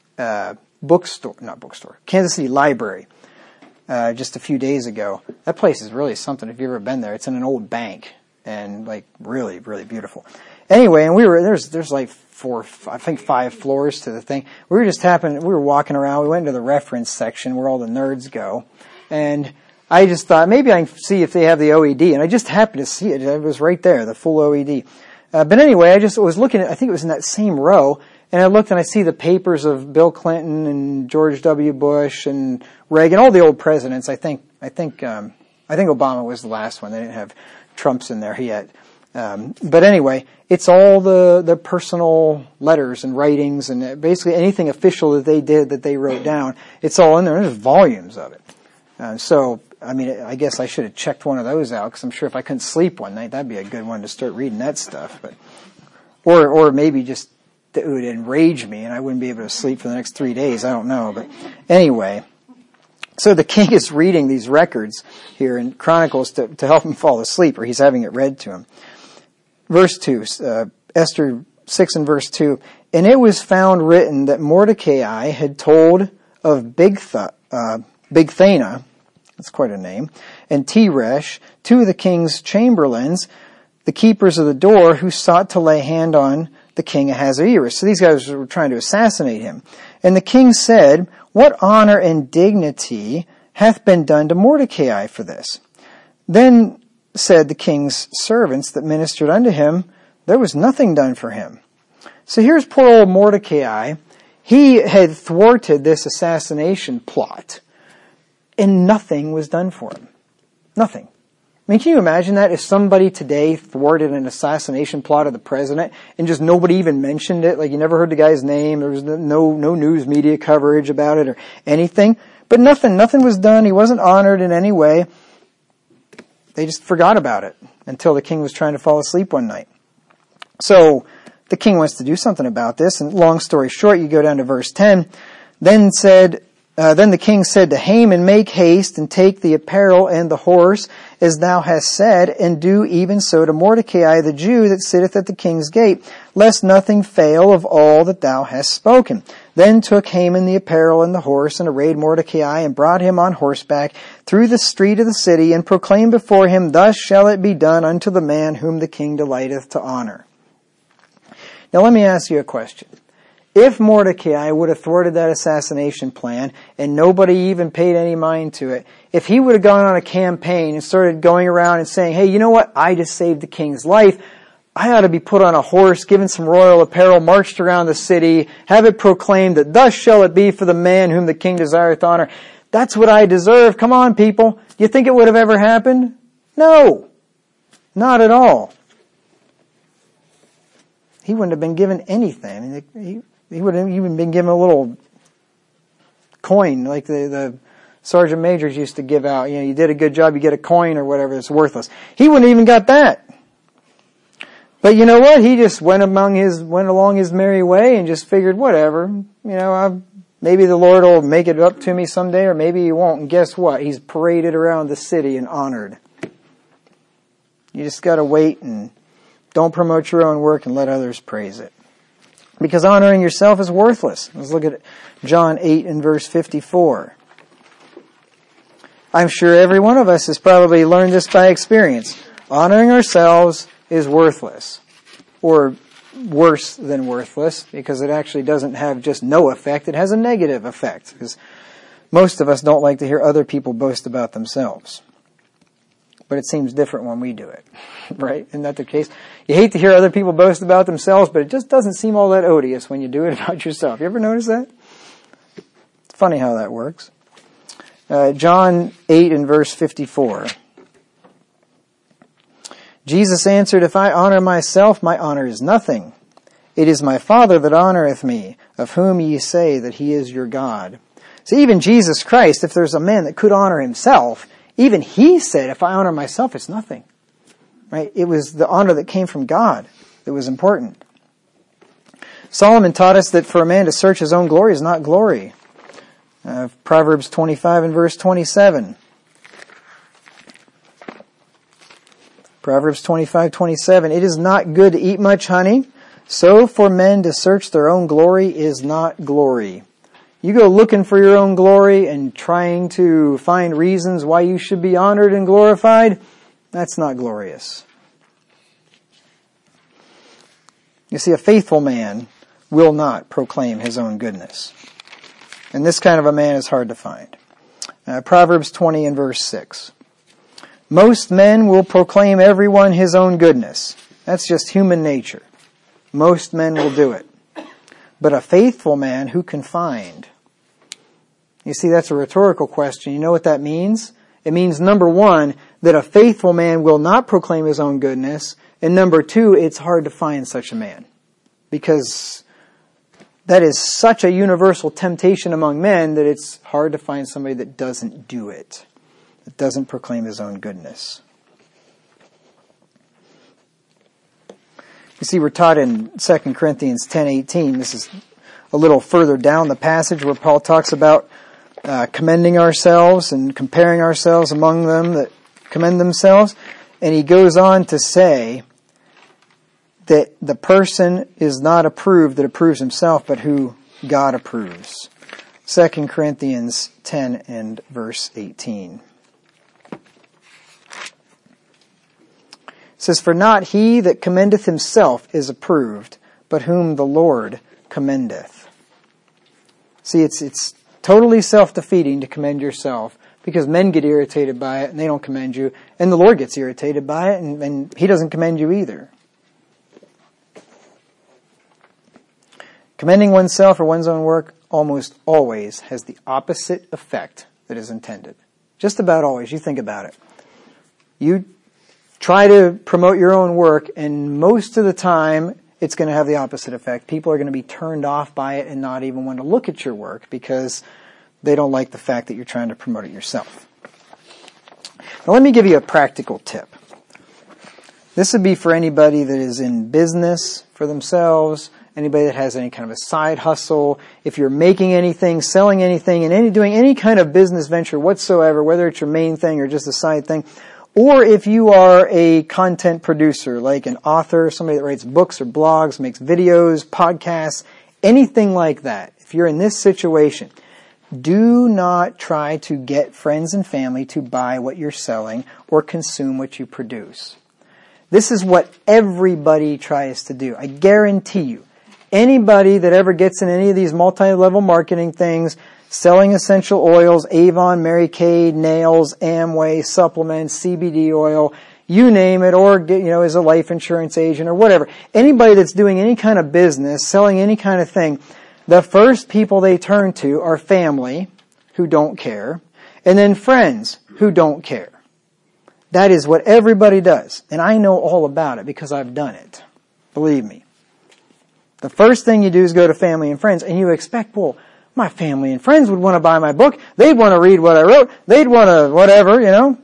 Kansas City Library just a few days ago. That place is really something if you've ever been there. It's in an old bank and like really, really beautiful. Anyway, and there's like 5 floors to the thing. We were walking around. We went into the reference section where all the nerds go. And I just thought maybe I can see if they have the OED. And I just happened to see it. It was right there, the full OED. But anyway, I just was looking at, I think it was in that same row, and I looked and I see the papers of Bill Clinton and George W. Bush and Reagan, all the old presidents. I think Obama was the last one. They didn't have Trump's in there yet. But anyway, it's all the personal letters and writings and basically anything official that they did that they wrote down. It's all in there. There's volumes of it. So, I mean, I guess I should have checked one of those out, because I'm sure if I couldn't sleep one night, that'd be a good one to start reading that stuff. But, or maybe just it would enrage me and I wouldn't be able to sleep for the next 3 days. I don't know. But anyway, so the king is reading these records here in Chronicles to help him fall asleep, or he's having it read to him. Verse 2, Esther 6 and verse 2, and it was found written that Mordecai had told of Bigthana, that's quite a name, and Teresh, two of the king's chamberlains, the keepers of the door, who sought to lay hand on the king Ahasuerus. So these guys were trying to assassinate him. And the king said, what honor and dignity hath been done to Mordecai for this? Then said the king's servants that ministered unto him, there was nothing done for him. So here's poor old Mordecai. He had thwarted this assassination plot, and nothing was done for him. Nothing. I mean, can you imagine that if somebody today thwarted an assassination plot of the president and just nobody even mentioned it? Like, you never heard the guy's name. There was no news media coverage about it or anything. But nothing was done. He wasn't honored in any way. They just forgot about it until the king was trying to fall asleep one night. So the king wants to do something about this. And long story short, you go down to verse 10. Then the king said to Haman, make haste and take the apparel and the horse, as thou hast said, and do even so to Mordecai the Jew that sitteth at the king's gate, lest nothing fail of all that thou hast spoken. Then took Haman the apparel and the horse, and arrayed Mordecai, and brought him on horseback through the street of the city, and proclaimed before him, thus shall it be done unto the man whom the king delighteth to honor. Now let me ask you a question. If Mordecai would have thwarted that assassination plan and nobody even paid any mind to it, if he would have gone on a campaign and started going around and saying, hey, you know what? I just saved the king's life. I ought to be put on a horse, given some royal apparel, marched around the city, have it proclaimed that thus shall it be for the man whom the king desireth to honor. That's what I deserve. Come on, people. Do you think it would have ever happened? No. Not at all. He wouldn't have been given anything. I mean, he would have even been given a little coin like the sergeant majors used to give out. You know, you did a good job, you get a coin or whatever that's worthless. He wouldn't even got that. But you know what? He just went along his merry way and just figured, whatever. You know, maybe the Lord will make it up to me someday, or maybe He won't. And guess what? He's paraded around the city and honored. You just got to wait and don't promote your own work and let others praise it. Because honoring yourself is worthless. Let's look at John 8 and verse 54. I'm sure every one of us has probably learned this by experience. Honoring ourselves is worthless. Or worse than worthless, because it actually doesn't have just no effect. It has a negative effect. Because most of us don't like to hear other people boast about themselves. But it seems different when we do it, right? Isn't that the case? You hate to hear other people boast about themselves, but it just doesn't seem all that odious when you do it about yourself. You ever notice that? It's funny how that works. John 8 and verse 54. Jesus answered, if I honor myself, my honor is nothing. It is my Father that honoreth me, of whom ye say that He is your God. So even Jesus Christ, if there's a man that could honor himself, even He said, if I honor myself, it's nothing. Right? It was the honor that came from God that was important. Solomon taught us that for a man to search his own glory is not glory. Proverbs 25 and verse 27. Proverbs 25:27. It is not good to eat much honey, so for men to search their own glory is not glory. You go looking for your own glory and trying to find reasons why you should be honored and glorified, that's not glorious. You see, a faithful man will not proclaim his own goodness. And this kind of a man is hard to find. Proverbs 20 and verse 6. Most men will proclaim everyone his own goodness. That's just human nature. Most men will do it. But a faithful man, who can find? You see, that's a rhetorical question. You know what that means? It means, number one, that a faithful man will not proclaim his own goodness. And number two, it's hard to find such a man. Because that is such a universal temptation among men that it's hard to find somebody that doesn't do it. That doesn't proclaim his own goodness. You see, we're taught in 2 Corinthians 10:18. This is a little further down the passage where Paul talks about commending ourselves and comparing ourselves among them that commend themselves. And he goes on to say that the person is not approved that approves himself, but who God approves. 2 Corinthians 10 and verse 18. It says, "For not he that commendeth himself is approved, but whom the Lord commendeth." See, it's totally self-defeating to commend yourself, because men get irritated by it and they don't commend you, and the Lord gets irritated by it and He doesn't commend you either. Commending oneself or one's own work almost always has the opposite effect that is intended. Just about always. You think about it. You try to promote your own work, and most of the time it's going to have the opposite effect. People are going to be turned off by it and not even want to look at your work because they don't like the fact that you're trying to promote it yourself. Now let me give you a practical tip. This would be for anybody that is in business for themselves, anybody that has any kind of a side hustle. If you're making anything, selling anything, and doing any kind of business venture whatsoever, whether it's your main thing or just a side thing, or if you are a content producer, like an author, somebody that writes books or blogs, makes videos, podcasts, anything like that, if you're in this situation, do not try to get friends and family to buy what you're selling or consume what you produce. This is what everybody tries to do. I guarantee you, anybody that ever gets in any of these multi-level marketing things, selling essential oils, Avon, Mary Kay, nails, Amway, supplements, CBD oil, you name it, or is a life insurance agent or whatever. Anybody that's doing any kind of business, selling any kind of thing, the first people they turn to are family who don't care, and then friends who don't care. That is what everybody does. And I know all about it because I've done it. Believe me. The first thing you do is go to family and friends, and you expect, well, my family and friends would want to buy my book. They'd want to read what I wrote. They'd want to whatever,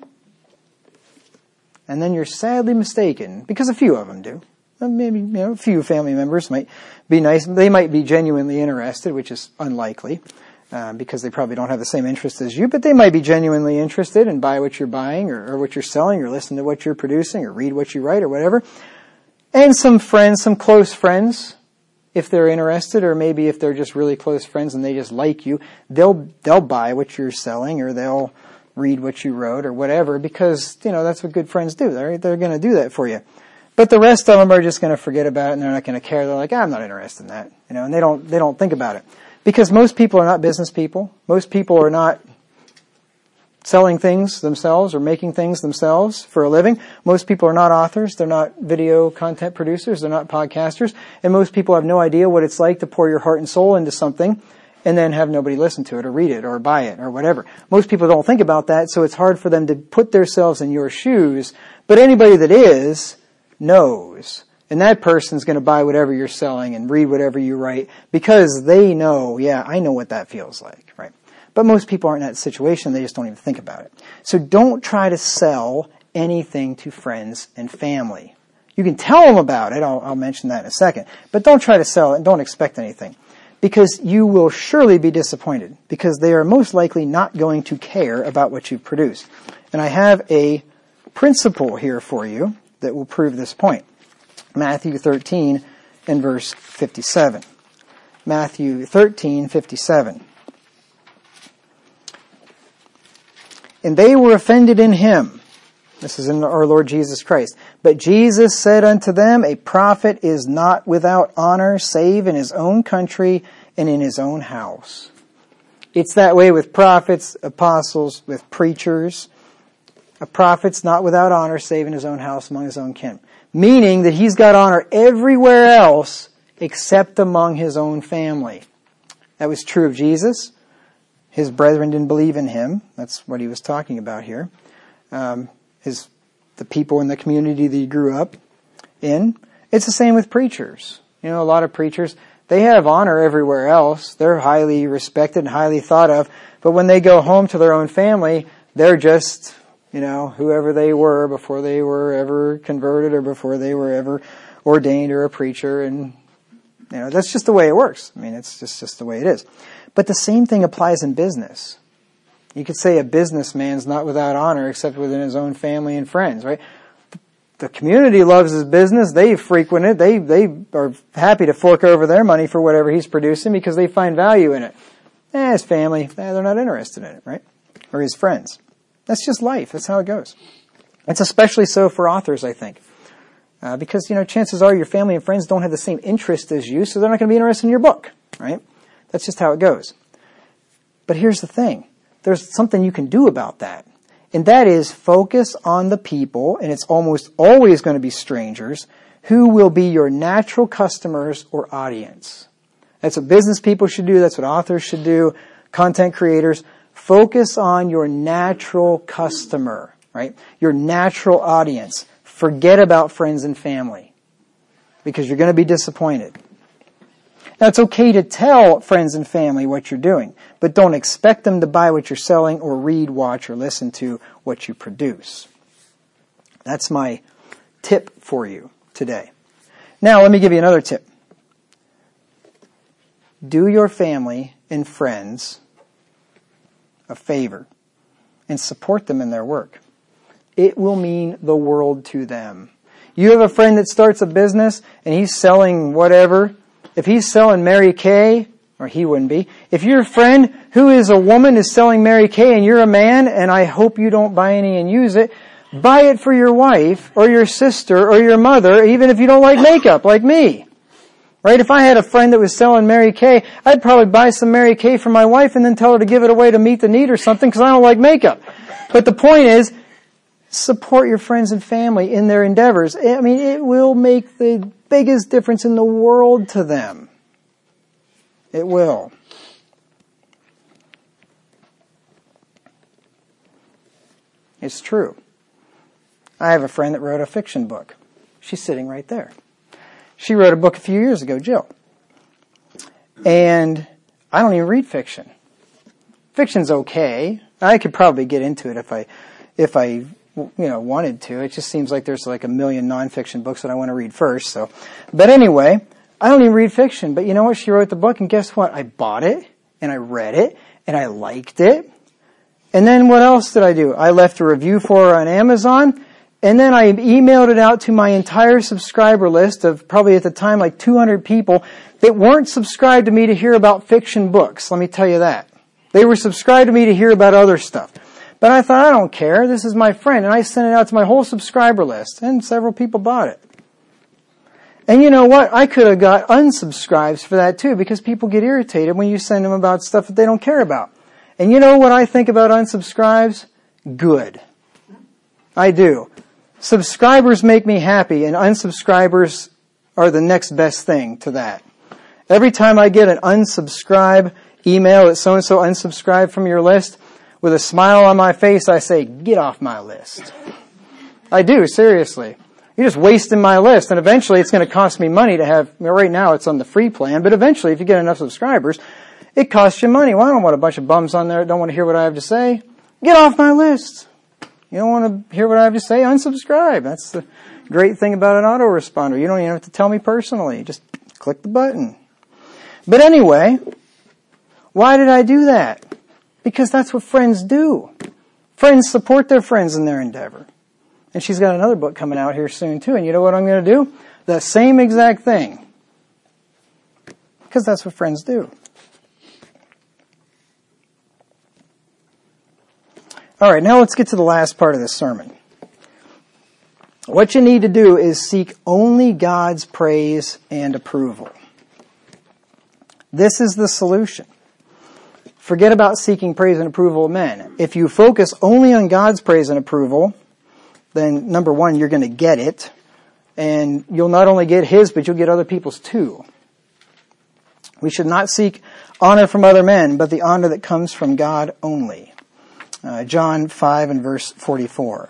And then you're sadly mistaken, because a few of them do. Maybe, a few family members might be nice. They might be genuinely interested, which is unlikely, because they probably don't have the same interest as you, but they might be genuinely interested and buy what you're buying or what you're selling or listen to what you're producing or read what you write or whatever. And some friends, some close friends, if they're interested, or maybe if they're just really close friends and they just like you, they'll buy what you're selling, or they'll read what you wrote or whatever, because, that's what good friends do. They're going to do that for you. But the rest of them are just going to forget about it, and they're not going to care. They're like, I'm not interested in that, and they don't think about it. Because most people are not business people. Most people are not selling things themselves or making things themselves for a living. Most people are not authors. They're not video content producers. They're not podcasters. And most people have no idea what it's like to pour your heart and soul into something and then have nobody listen to it or read it or buy it or whatever. Most people don't think about that, so it's hard for them to put themselves in your shoes. But anybody that is knows. And that person's going to buy whatever you're selling and read whatever you write because they know, I know what that feels like, right? But most people aren't in that situation. They just don't even think about it. So don't try to sell anything to friends and family. You can tell them about it. I'll mention that in a second. But don't try to sell it and don't expect anything. Because you will surely be disappointed. Because they are most likely not going to care about what you produce. And I have a principle here for you that will prove this point. Matthew 13 and verse 57. Matthew 13:57. And they were offended in him. This is in our Lord Jesus Christ. But Jesus said unto them, a prophet is not without honor, save in his own country and in his own house. It's that way with prophets, apostles, with preachers. A prophet's not without honor, save in his own house, among his own kin. Meaning that he's got honor everywhere else except among his own family. That was true of Jesus. His brethren didn't believe in him. That's what he was talking about here. The people in the community that he grew up in. It's the same with preachers. A lot of preachers, they have honor everywhere else. They're highly respected and highly thought of. But when they go home to their own family, they're just, whoever they were before they were ever converted or before they were ever ordained or a preacher, and that's just the way it works. I mean, it's just the way it is. But the same thing applies in business. You could say a businessman's not without honor except within his own family and friends, right? The community loves his business. They frequent it. They are happy to fork over their money for whatever he's producing because they find value in it. His family, they're not interested in it, right? Or his friends. That's just life. That's how it goes. It's especially so for authors, I think. Because, chances are your family and friends don't have the same interest as you, so they're not going to be interested in your book, right? That's just how it goes. But here's the thing. There's something you can do about that. And that is focus on the people, and it's almost always going to be strangers, who will be your natural customers or audience. That's what business people should do. That's what authors should do. Content creators. Focus on your natural customer, right? Your natural audience. Forget about friends and family because you're going to be disappointed. Now, it's okay to tell friends and family what you're doing, but don't expect them to buy what you're selling or read, watch, or listen to what you produce. That's my tip for you today. Now, let me give you another tip. Do your family and friends a favor and support them in their work. It will mean the world to them. You have a friend that starts a business and he's selling whatever. If he's selling Mary Kay, or he wouldn't be. If your friend who is a woman is selling Mary Kay and you're a man, and I hope you don't buy any and use it, buy it for your wife or your sister or your mother, even if you don't like makeup like me. Right? If I had a friend that was selling Mary Kay, I'd probably buy some Mary Kay for my wife and then tell her to give it away to Meet the Need or something because I don't like makeup. But the point is, support your friends and family in their endeavors. I mean, it will make the biggest difference in the world to them. It will. It's true. I have a friend that wrote a fiction book. She's sitting right there. She wrote a book a few years ago, Jill. And I don't even read fiction. Fiction's okay. I could probably get into it if I wanted to. It just seems like there's like a million nonfiction books that I want to read first. So, but anyway, I don't even read fiction. But you know what? She wrote the book, and guess what? I bought it, and I read it, and I liked it. And then what else did I do? I left a review for her on Amazon, and then I emailed it out to my entire subscriber list of probably at the time like 200 people that weren't subscribed to me to hear about fiction books. Let me tell you that. They were subscribed to me to hear about other stuff. But I thought, I don't care. This is my friend. And I sent it out to my whole subscriber list. And several people bought it. And you know what? I could have got unsubscribes for that too, because people get irritated when you send them about stuff that they don't care about. And you know what I think about unsubscribes? Good. I do. Subscribers make me happy, and unsubscribers are the next best thing to that. Every time I get an unsubscribe email that so-and-so unsubscribed from your list, with a smile on my face, I say, get off my list. I do, seriously. You're just wasting my list, and eventually it's going to cost me money to have, right now it's on the free plan, but eventually if you get enough subscribers, it costs you money. Well, I don't want a bunch of bums on there that don't want to hear what I have to say. Get off my list. You don't want to hear what I have to say? Unsubscribe. That's the great thing about an autoresponder. You don't even have to tell me personally. Just click the button. But anyway, why did I do that? Because that's what friends do. Friends support their friends in their endeavor. And she's got another book coming out here soon too. And you know what I'm going to do? The same exact thing. Because that's what friends do. All right, now let's get to the last part of this sermon. What you need to do is seek only God's praise and approval. This is the solution. Forget about seeking praise and approval of men. If you focus only on God's praise and approval, then number one, you're going to get it. And you'll not only get His, but you'll get other people's too. We should not seek honor from other men, but the honor that comes from God only. John 5 and verse 44.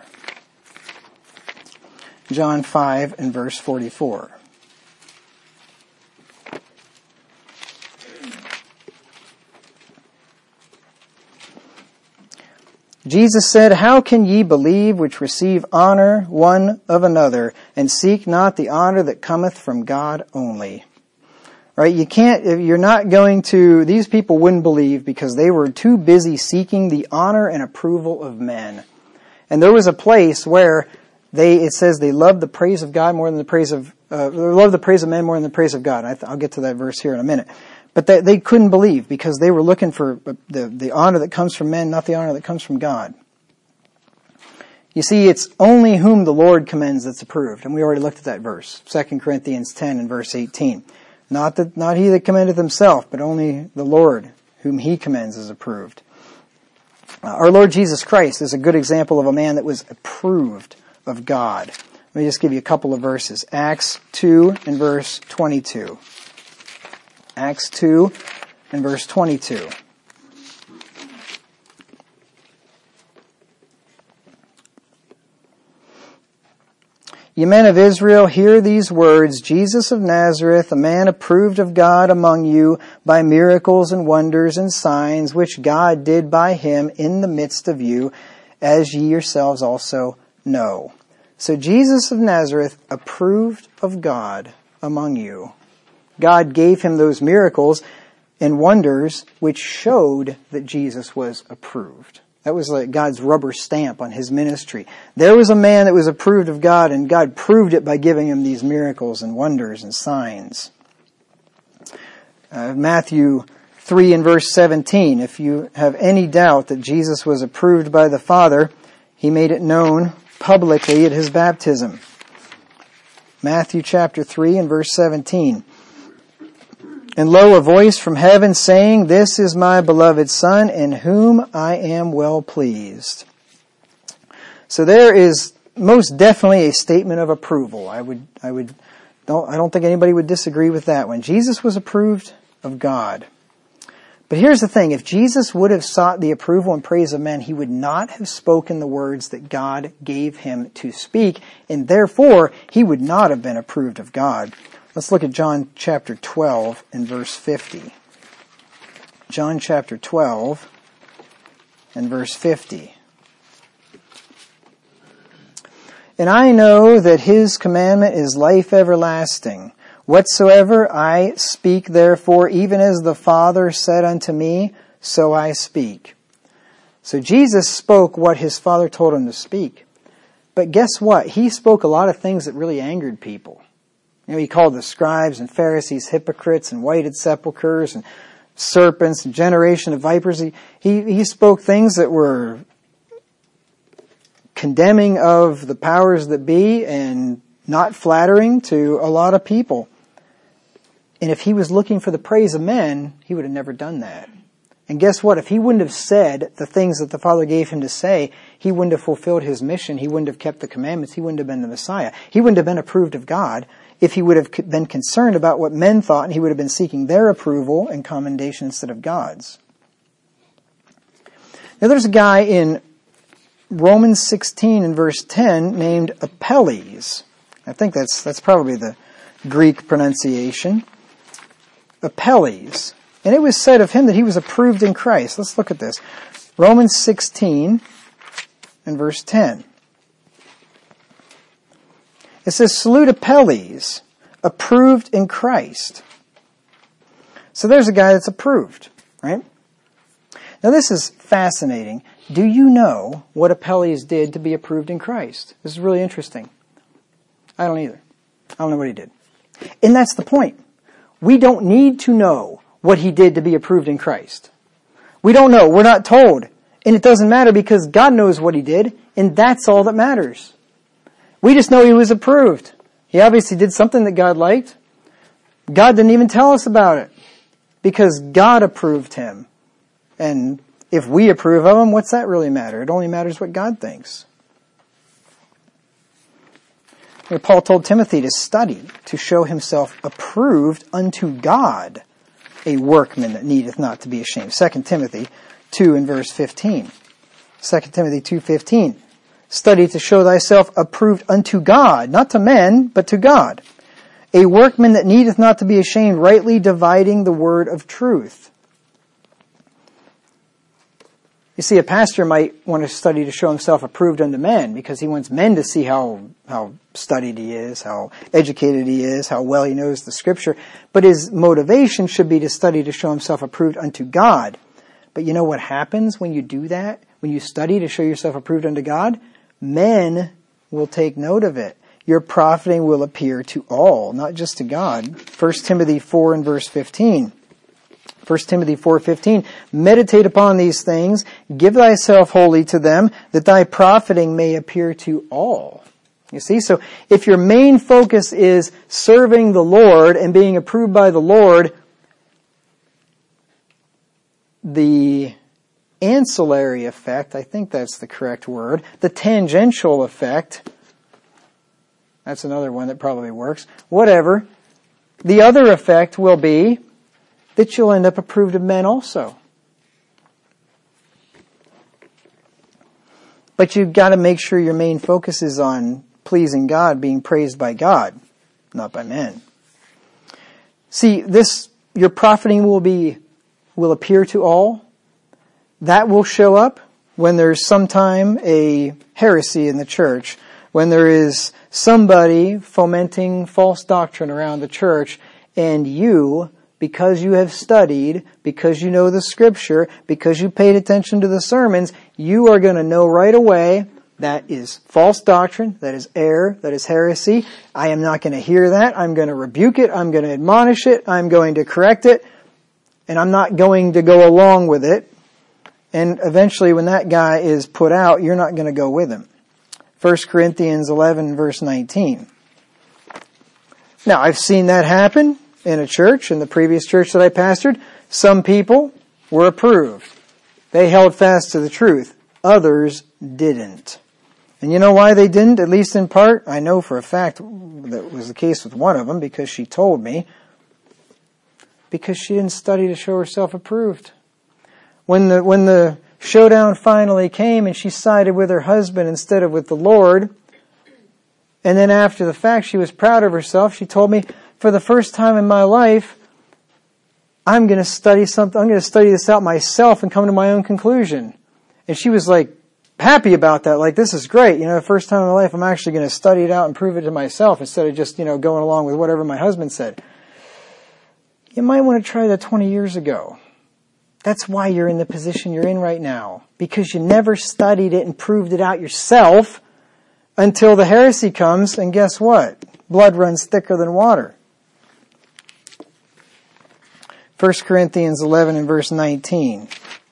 John 5 and verse 44. Jesus said, "How can ye believe which receive honor one of another, and seek not the honor that cometh from God only?" Right? You're not going to, these people wouldn't believe because they were too busy seeking the honor and approval of men. And there was a place where it says they loved the praise of God more than the praise of, loved the praise of men more than the praise of God. I'll get to that verse here in a minute. But they couldn't believe because they were looking for the honor that comes from men, not the honor that comes from God. You see, it's only whom the Lord commends that's approved. And we already looked at that verse, 2 Corinthians 10 and verse 18. Not he that commendeth himself, but only the Lord whom he commends is approved. Our Lord Jesus Christ is a good example of a man that was approved of God. Let me just give you a couple of verses. Acts 2 and verse 22. Acts 2 and verse 22. Ye men of Israel, hear these words, Jesus of Nazareth, a man approved of God among you by miracles and wonders and signs, which God did by him in the midst of you, as ye yourselves also know. So Jesus of Nazareth, approved of God among you. God gave him those miracles and wonders which showed that Jesus was approved. That was like God's rubber stamp on his ministry. There was a man that was approved of God, and God proved it by giving him these miracles and wonders and signs. Matthew 3 and verse 17, if you have any doubt that Jesus was approved by the Father, he made it known publicly at his baptism. Matthew chapter 3 and verse 17. And lo, a voice from heaven saying, This is my beloved Son, in whom I am well pleased. So there is most definitely a statement of approval. I don't think anybody would disagree with that one. Jesus was approved of God. But here's the thing, if Jesus would have sought the approval and praise of men, he would not have spoken the words that God gave him to speak, and therefore he would not have been approved of God. Let's look at John chapter 12 and verse 50. John chapter 12 and verse 50. And I know that his commandment is life everlasting. Whatsoever I speak, therefore, even as the Father said unto me, so I speak. So Jesus spoke what his Father told him to speak. But guess what? He spoke a lot of things that really angered people. You know, he called the scribes and Pharisees hypocrites and whited sepulchres and serpents and generation of vipers. He spoke things that were condemning of the powers that be and not flattering to a lot of people. And if he was looking for the praise of men, he would have never done that. And guess what? If he wouldn't have said the things that the Father gave him to say, he wouldn't have fulfilled his mission. He wouldn't have kept the commandments. He wouldn't have been the Messiah. He wouldn't have been approved of God if he would have been concerned about what men thought, and he would have been seeking their approval and commendation instead of God's. Now there's a guy in Romans 16 and verse 10 named Apelles. I think that's probably the Greek pronunciation. Apelles. And it was said of him that he was approved in Christ. Let's look at this. Romans 16 and verse 10. It says, Salute Apelles, approved in Christ. So there's a guy that's approved, right? Now this is fascinating. Do you know what Apelles did to be approved in Christ? This is really interesting. I don't either. I don't know what he did. And that's the point. We don't need to know what he did to be approved in Christ. We don't know. We're not told. And it doesn't matter because God knows what he did, and that's all that matters. We just know he was approved. He obviously did something that God liked. God didn't even tell us about it because God approved him. And if we approve of him, what's that really matter? It only matters what God thinks. Paul told Timothy to study, to show himself approved unto God, a workman that needeth not to be ashamed. 2 Timothy 2 and verse 15. 2 Timothy 2:15. Study to show thyself approved unto God, not to men, but to God. A workman that needeth not to be ashamed, rightly dividing the word of truth. You see, a pastor might want to study to show himself approved unto men because he wants men to see how studied he is, how educated he is, how well he knows the Scripture. But his motivation should be to study to show himself approved unto God. But you know what happens when you do that? When you study to show yourself approved unto God? Men will take note of it. Your profiting will appear to all, not just to God. 1 Timothy 4 and verse 15. 1 Timothy 4:15, meditate upon these things, give thyself wholly to them, that thy profiting may appear to all. You see, so if your main focus is serving the Lord and being approved by the Lord, the ancillary effect, I think that's the correct word, the tangential effect, that's another one that probably works, whatever, the other effect will be that you'll end up approved of men also. But you've got to make sure your main focus is on pleasing God, being praised by God, not by men. See, your profiting will appear to all. That will show up when there's sometime a heresy in the church, when there is somebody fomenting false doctrine around the church, and you, because you have studied, because you know the Scripture, because you paid attention to the sermons, you are going to know right away that is false doctrine, that is error, that is heresy. I am not going to hear that. I'm going to rebuke it. I'm going to admonish it. I'm going to correct it. And I'm not going to go along with it. And eventually when that guy is put out, you're not going to go with him. 1 Corinthians 11 verse 19. Now, I've seen that happen in a church, in the previous church that I pastored. Some people were approved. They held fast to the truth. Others didn't. And you know why they didn't, at least in part? I know for a fact that was the case with one of them because she told me. Because she didn't study to show herself approved. When the showdown finally came and she sided with her husband instead of with the Lord, and then after the fact she was proud of herself, she told me, for the first time in my life, I'm going to study something. I'm going to study this out myself and come to my own conclusion. And she was like happy about that. Like, this is great. You know, the first time in my life, I'm actually going to study it out and prove it to myself instead of just, going along with whatever my husband said. You might want to try that 20 years ago. That's why you're in the position you're in right now. Because you never studied it and proved it out yourself until the heresy comes. And guess what? Blood runs thicker than water. 1 Corinthians 11 and verse 19.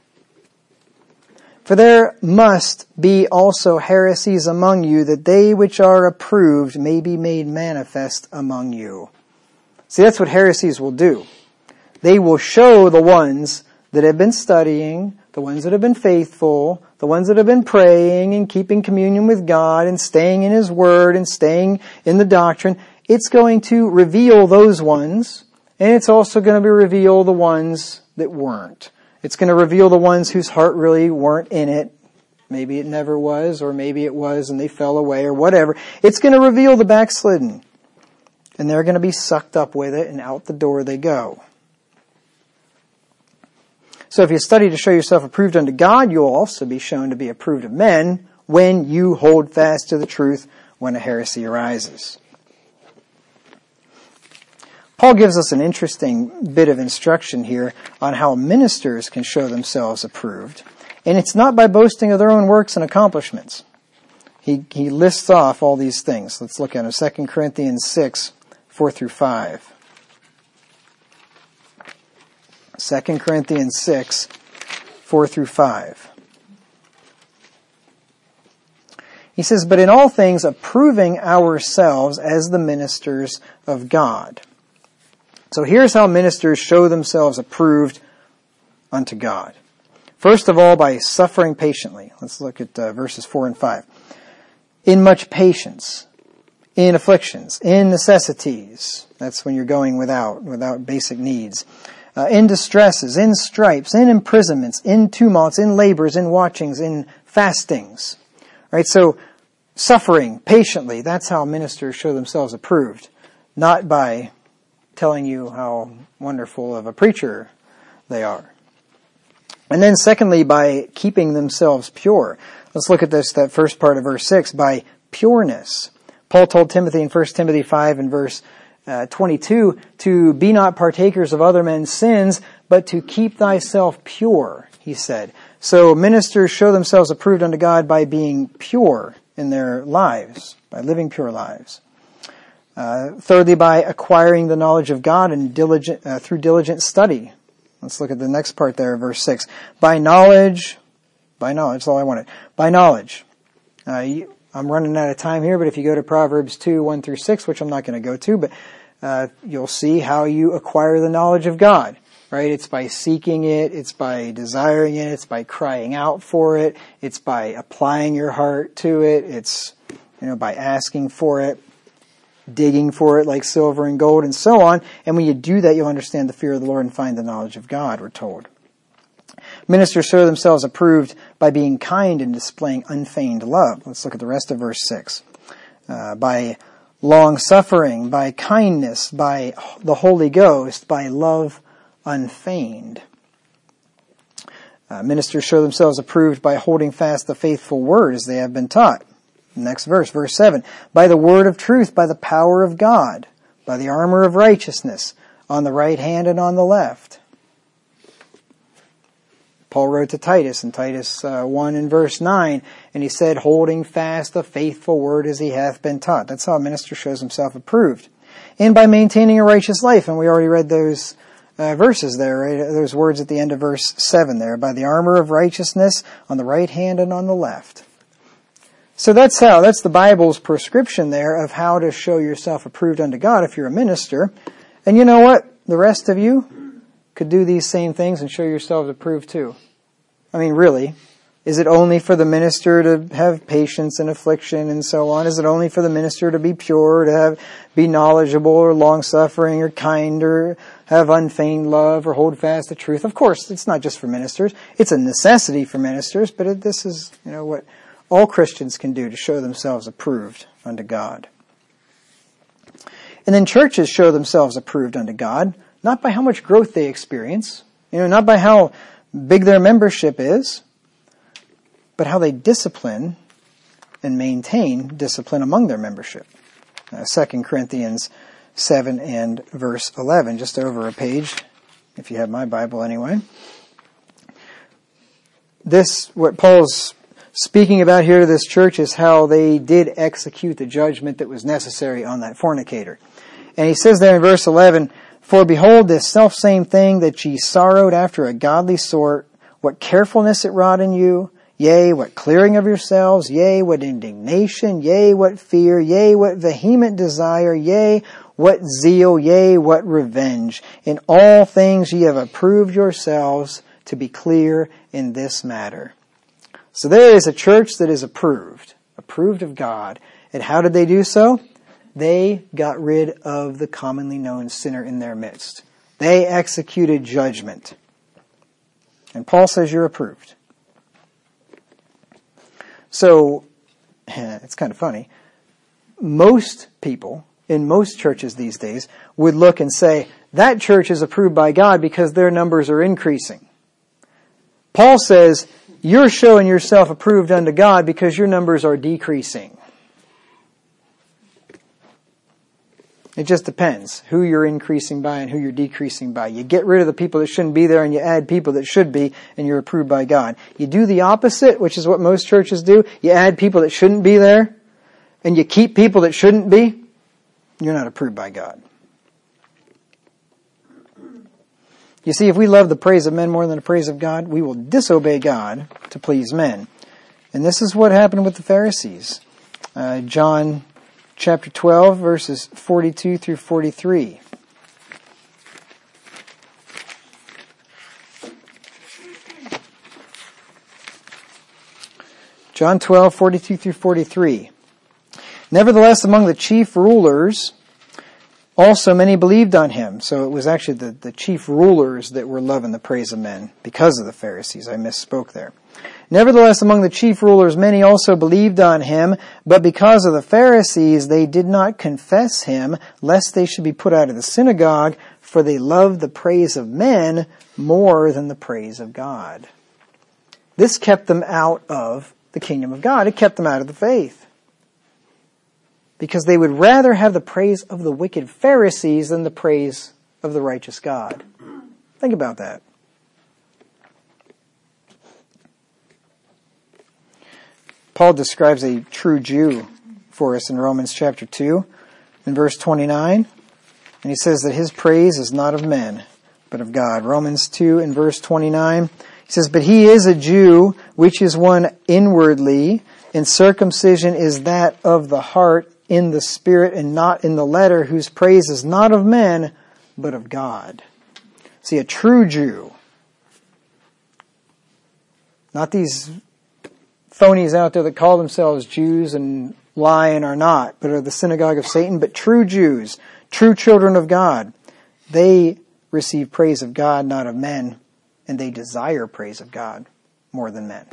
For there must be also heresies among you, that they which are approved may be made manifest among you. See, that's what heresies will do. They will show the ones that have been studying, the ones that have been faithful, the ones that have been praying and keeping communion with God and staying in His Word and staying in the doctrine. It's going to reveal those ones, and it's also going to reveal the ones that weren't. It's going to reveal the ones whose heart really weren't in it. Maybe it never was, or maybe it was and they fell away, or whatever. It's going to reveal the backslidden. And they're going to be sucked up with it, and out the door they go. So if you study to show yourself approved unto God, you'll also be shown to be approved of men when you hold fast to the truth when a heresy arises. Paul gives us an interesting bit of instruction here on how ministers can show themselves approved. And it's not by boasting of their own works and accomplishments. He lists off all these things. Let's look at them. 2 Corinthians 6, 4 through 5. 2 Corinthians 6, 4 through 5. He says, but in all things approving ourselves as the ministers of God. So here's how ministers show themselves approved unto God. First of all, by suffering patiently. Let's look at verses 4 and 5. In much patience, in afflictions, in necessities. That's when you're going without basic needs. In distresses, in stripes, in imprisonments, in tumults, in labors, in watchings, in fastings. Right? So suffering patiently, that's how ministers show themselves approved. Not by telling you how wonderful of a preacher they are. And then secondly, by keeping themselves pure. Let's look at that first part of verse 6, by pureness. Paul told Timothy in 1 Timothy 5 and verse 22, to be not partakers of other men's sins, but to keep thyself pure, he said. So ministers show themselves approved unto God by being pure in their lives, by living pure lives. Thirdly, by acquiring the knowledge of God and through diligent study. Let's look at the next part there, verse 6. By knowledge, that's all I wanted. By knowledge. I'm running out of time here, but if you go to Proverbs 2, 1 through 6, which I'm not going to go to, but you'll see how you acquire the knowledge of God, right? It's by seeking it, it's by desiring it, it's by crying out for it, it's by applying your heart to it, it's, by asking for it, digging for it like silver and gold, and so on. And when you do that, you'll understand the fear of the Lord and find the knowledge of God, we're told. Ministers show themselves approved by being kind and displaying unfeigned love. Let's look at the rest of verse 6. By long-suffering, by kindness, by the Holy Ghost, by love unfeigned. Ministers show themselves approved by holding fast the faithful word as they have been taught. Next verse 7. By the word of truth, by the power of God, by the armor of righteousness, on the right hand and on the left. Paul wrote to Titus in Titus 1 and verse 9, and he said, holding fast the faithful word as he hath been taught. That's how a minister shows himself approved. And by maintaining a righteous life, and we already read those verses there, right? Those words at the end of verse 7 there, by the armor of righteousness on the right hand and on the left. So that's the Bible's prescription there of how to show yourself approved unto God if you're a minister. And you know what? The rest of you could do these same things and show yourselves approved too. I mean, really, is it only for the minister to have patience in affliction and so on? Is it only for the minister to be pure, to be knowledgeable or long-suffering or kind or have unfeigned love or hold fast the truth? Of course, it's not just for ministers. It's a necessity for ministers, but this is, what all Christians can do to show themselves approved unto God. And then churches show themselves approved unto God, not by how much growth they experience, not by how big their membership is, but how they discipline and maintain discipline among their membership. 2 Corinthians 7 and verse 11, just over a page, if you have my Bible anyway. What Paul's speaking about here to this church is how they did execute the judgment that was necessary on that fornicator. And he says there in verse 11, for behold, this selfsame thing that ye sorrowed after a godly sort, what carefulness it wrought in you, yea, what clearing of yourselves, yea, what indignation, yea, what fear, yea, what vehement desire, yea, what zeal, yea, what revenge. In all things ye have approved yourselves to be clear in this matter. So there is a church that is approved of God. And how did they do so? They got rid of the commonly known sinner in their midst. They executed judgment. And Paul says you're approved. So, it's kind of funny. Most people in most churches these days would look and say, that church is approved by God because their numbers are increasing. Paul says, you're showing yourself approved unto God because your numbers are decreasing. It just depends who you're increasing by and who you're decreasing by. You get rid of the people that shouldn't be there and you add people that should be, and you're approved by God. You do the opposite, which is what most churches do. You add people that shouldn't be there and you keep people that shouldn't be. You're not approved by God. You see, if we love the praise of men more than the praise of God, we will disobey God to please men. And this is what happened with the Pharisees. John chapter 12, verses 42 through 43. John 12, 42 through 43. Nevertheless, among the chief rulers, also many believed on him. So it was actually the chief rulers that were loving the praise of men because of the Pharisees. I misspoke there. Nevertheless, among the chief rulers, many also believed on him, but because of the Pharisees, they did not confess him, lest they should be put out of the synagogue, for they loved the praise of men more than the praise of God. This kept them out of the kingdom of God. It kept them out of the faith. Because they would rather have the praise of the wicked Pharisees than the praise of the righteous God. Think about that. Paul describes a true Jew for us in Romans chapter 2, in verse 29. And he says that his praise is not of men, but of God. Romans 2 in verse 29. He says, but he is a Jew, which is one inwardly, and circumcision is that of the heart in the spirit and not in the letter, whose praise is not of men, but of God. See, a true Jew, not these phonies out there that call themselves Jews and lie and are not, but are the synagogue of Satan, but true Jews, true children of God, they receive praise of God, not of men, and they desire praise of God more than men.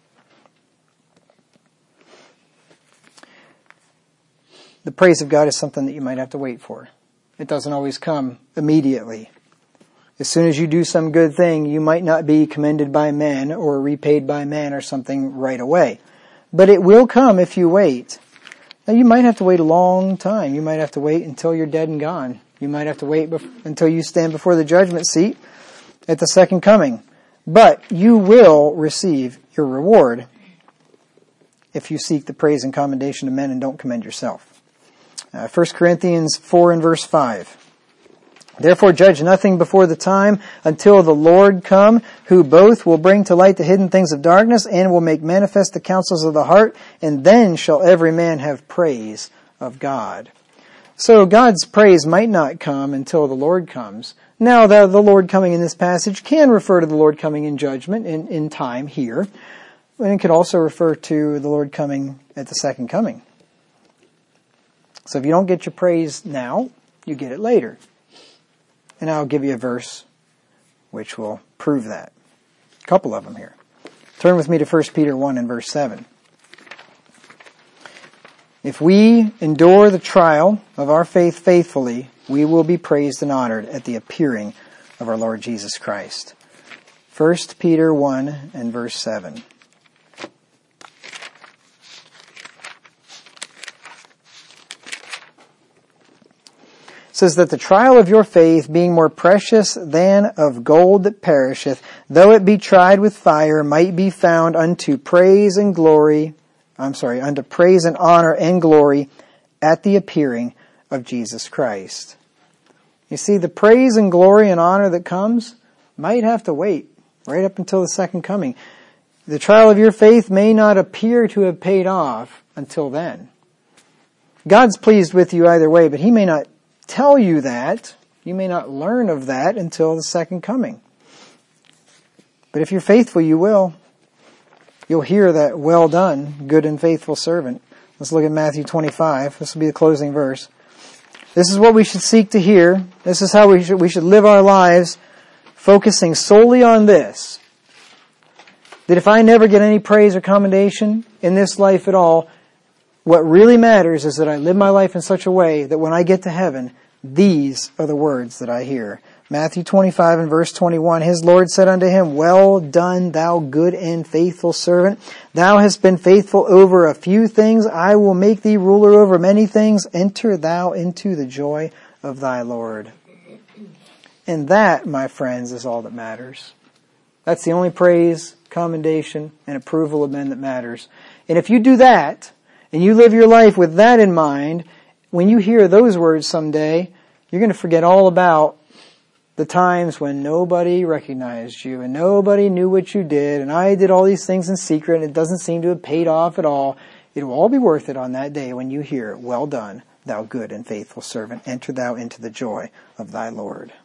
The praise of God is something that you might have to wait for. It doesn't always come immediately. As soon as you do some good thing, you might not be commended by men or repaid by men or something right away. But it will come if you wait. Now you might have to wait a long time. You might have to wait until you're dead and gone. You might have to wait until you stand before the judgment seat at the second coming. But you will receive your reward if you seek the praise and commendation of men and don't commend yourself. 1 Corinthians 4 and verse 5. Therefore judge nothing before the time until the Lord come, who both will bring to light the hidden things of darkness and will make manifest the counsels of the heart, and then shall every man have praise of God. So God's praise might not come until the Lord comes. Now the Lord coming in this passage can refer to the Lord coming in judgment in time here, and it could also refer to the Lord coming at the second coming. So if you don't get your praise now, you get it later. And I'll give you a verse which will prove that. A couple of them here. Turn with me to 1 Peter 1 and verse 7. If we endure the trial of our faith faithfully, we will be praised and honored at the appearing of our Lord Jesus Christ. 1 Peter 1 and verse 7. Says that the trial of your faith, being more precious than of gold that perisheth, though it be tried with fire, might be found unto praise and honor and glory at the appearing of Jesus Christ. You see, the praise and glory and honor that comes might have to wait right up until the second coming. The trial of your faith may not appear to have paid off until then. God's pleased with you either way, but He may not tell you that. You may not learn of that until the second coming. But if you're faithful, you will. You'll hear that, well done, good and faithful servant. Let's look at Matthew 25. This will be the closing verse. This is what we should seek to hear. This is how we should live our lives, focusing solely on this. That if I never get any praise or commendation in this life at all, what really matters is that I live my life in such a way that when I get to heaven, these are the words that I hear. Matthew 25 and verse 21, His Lord said unto him, Well done, thou good and faithful servant. Thou hast been faithful over a few things. I will make thee ruler over many things. Enter thou into the joy of thy Lord. And that, my friends, is all that matters. That's the only praise, commendation, and approval of men that matters. And if you do that, and you live your life with that in mind, when you hear those words someday, you're going to forget all about the times when nobody recognized you and nobody knew what you did and I did all these things in secret and it doesn't seem to have paid off at all. It will all be worth it on that day when you hear, Well done, thou good and faithful servant. Enter thou into the joy of thy Lord.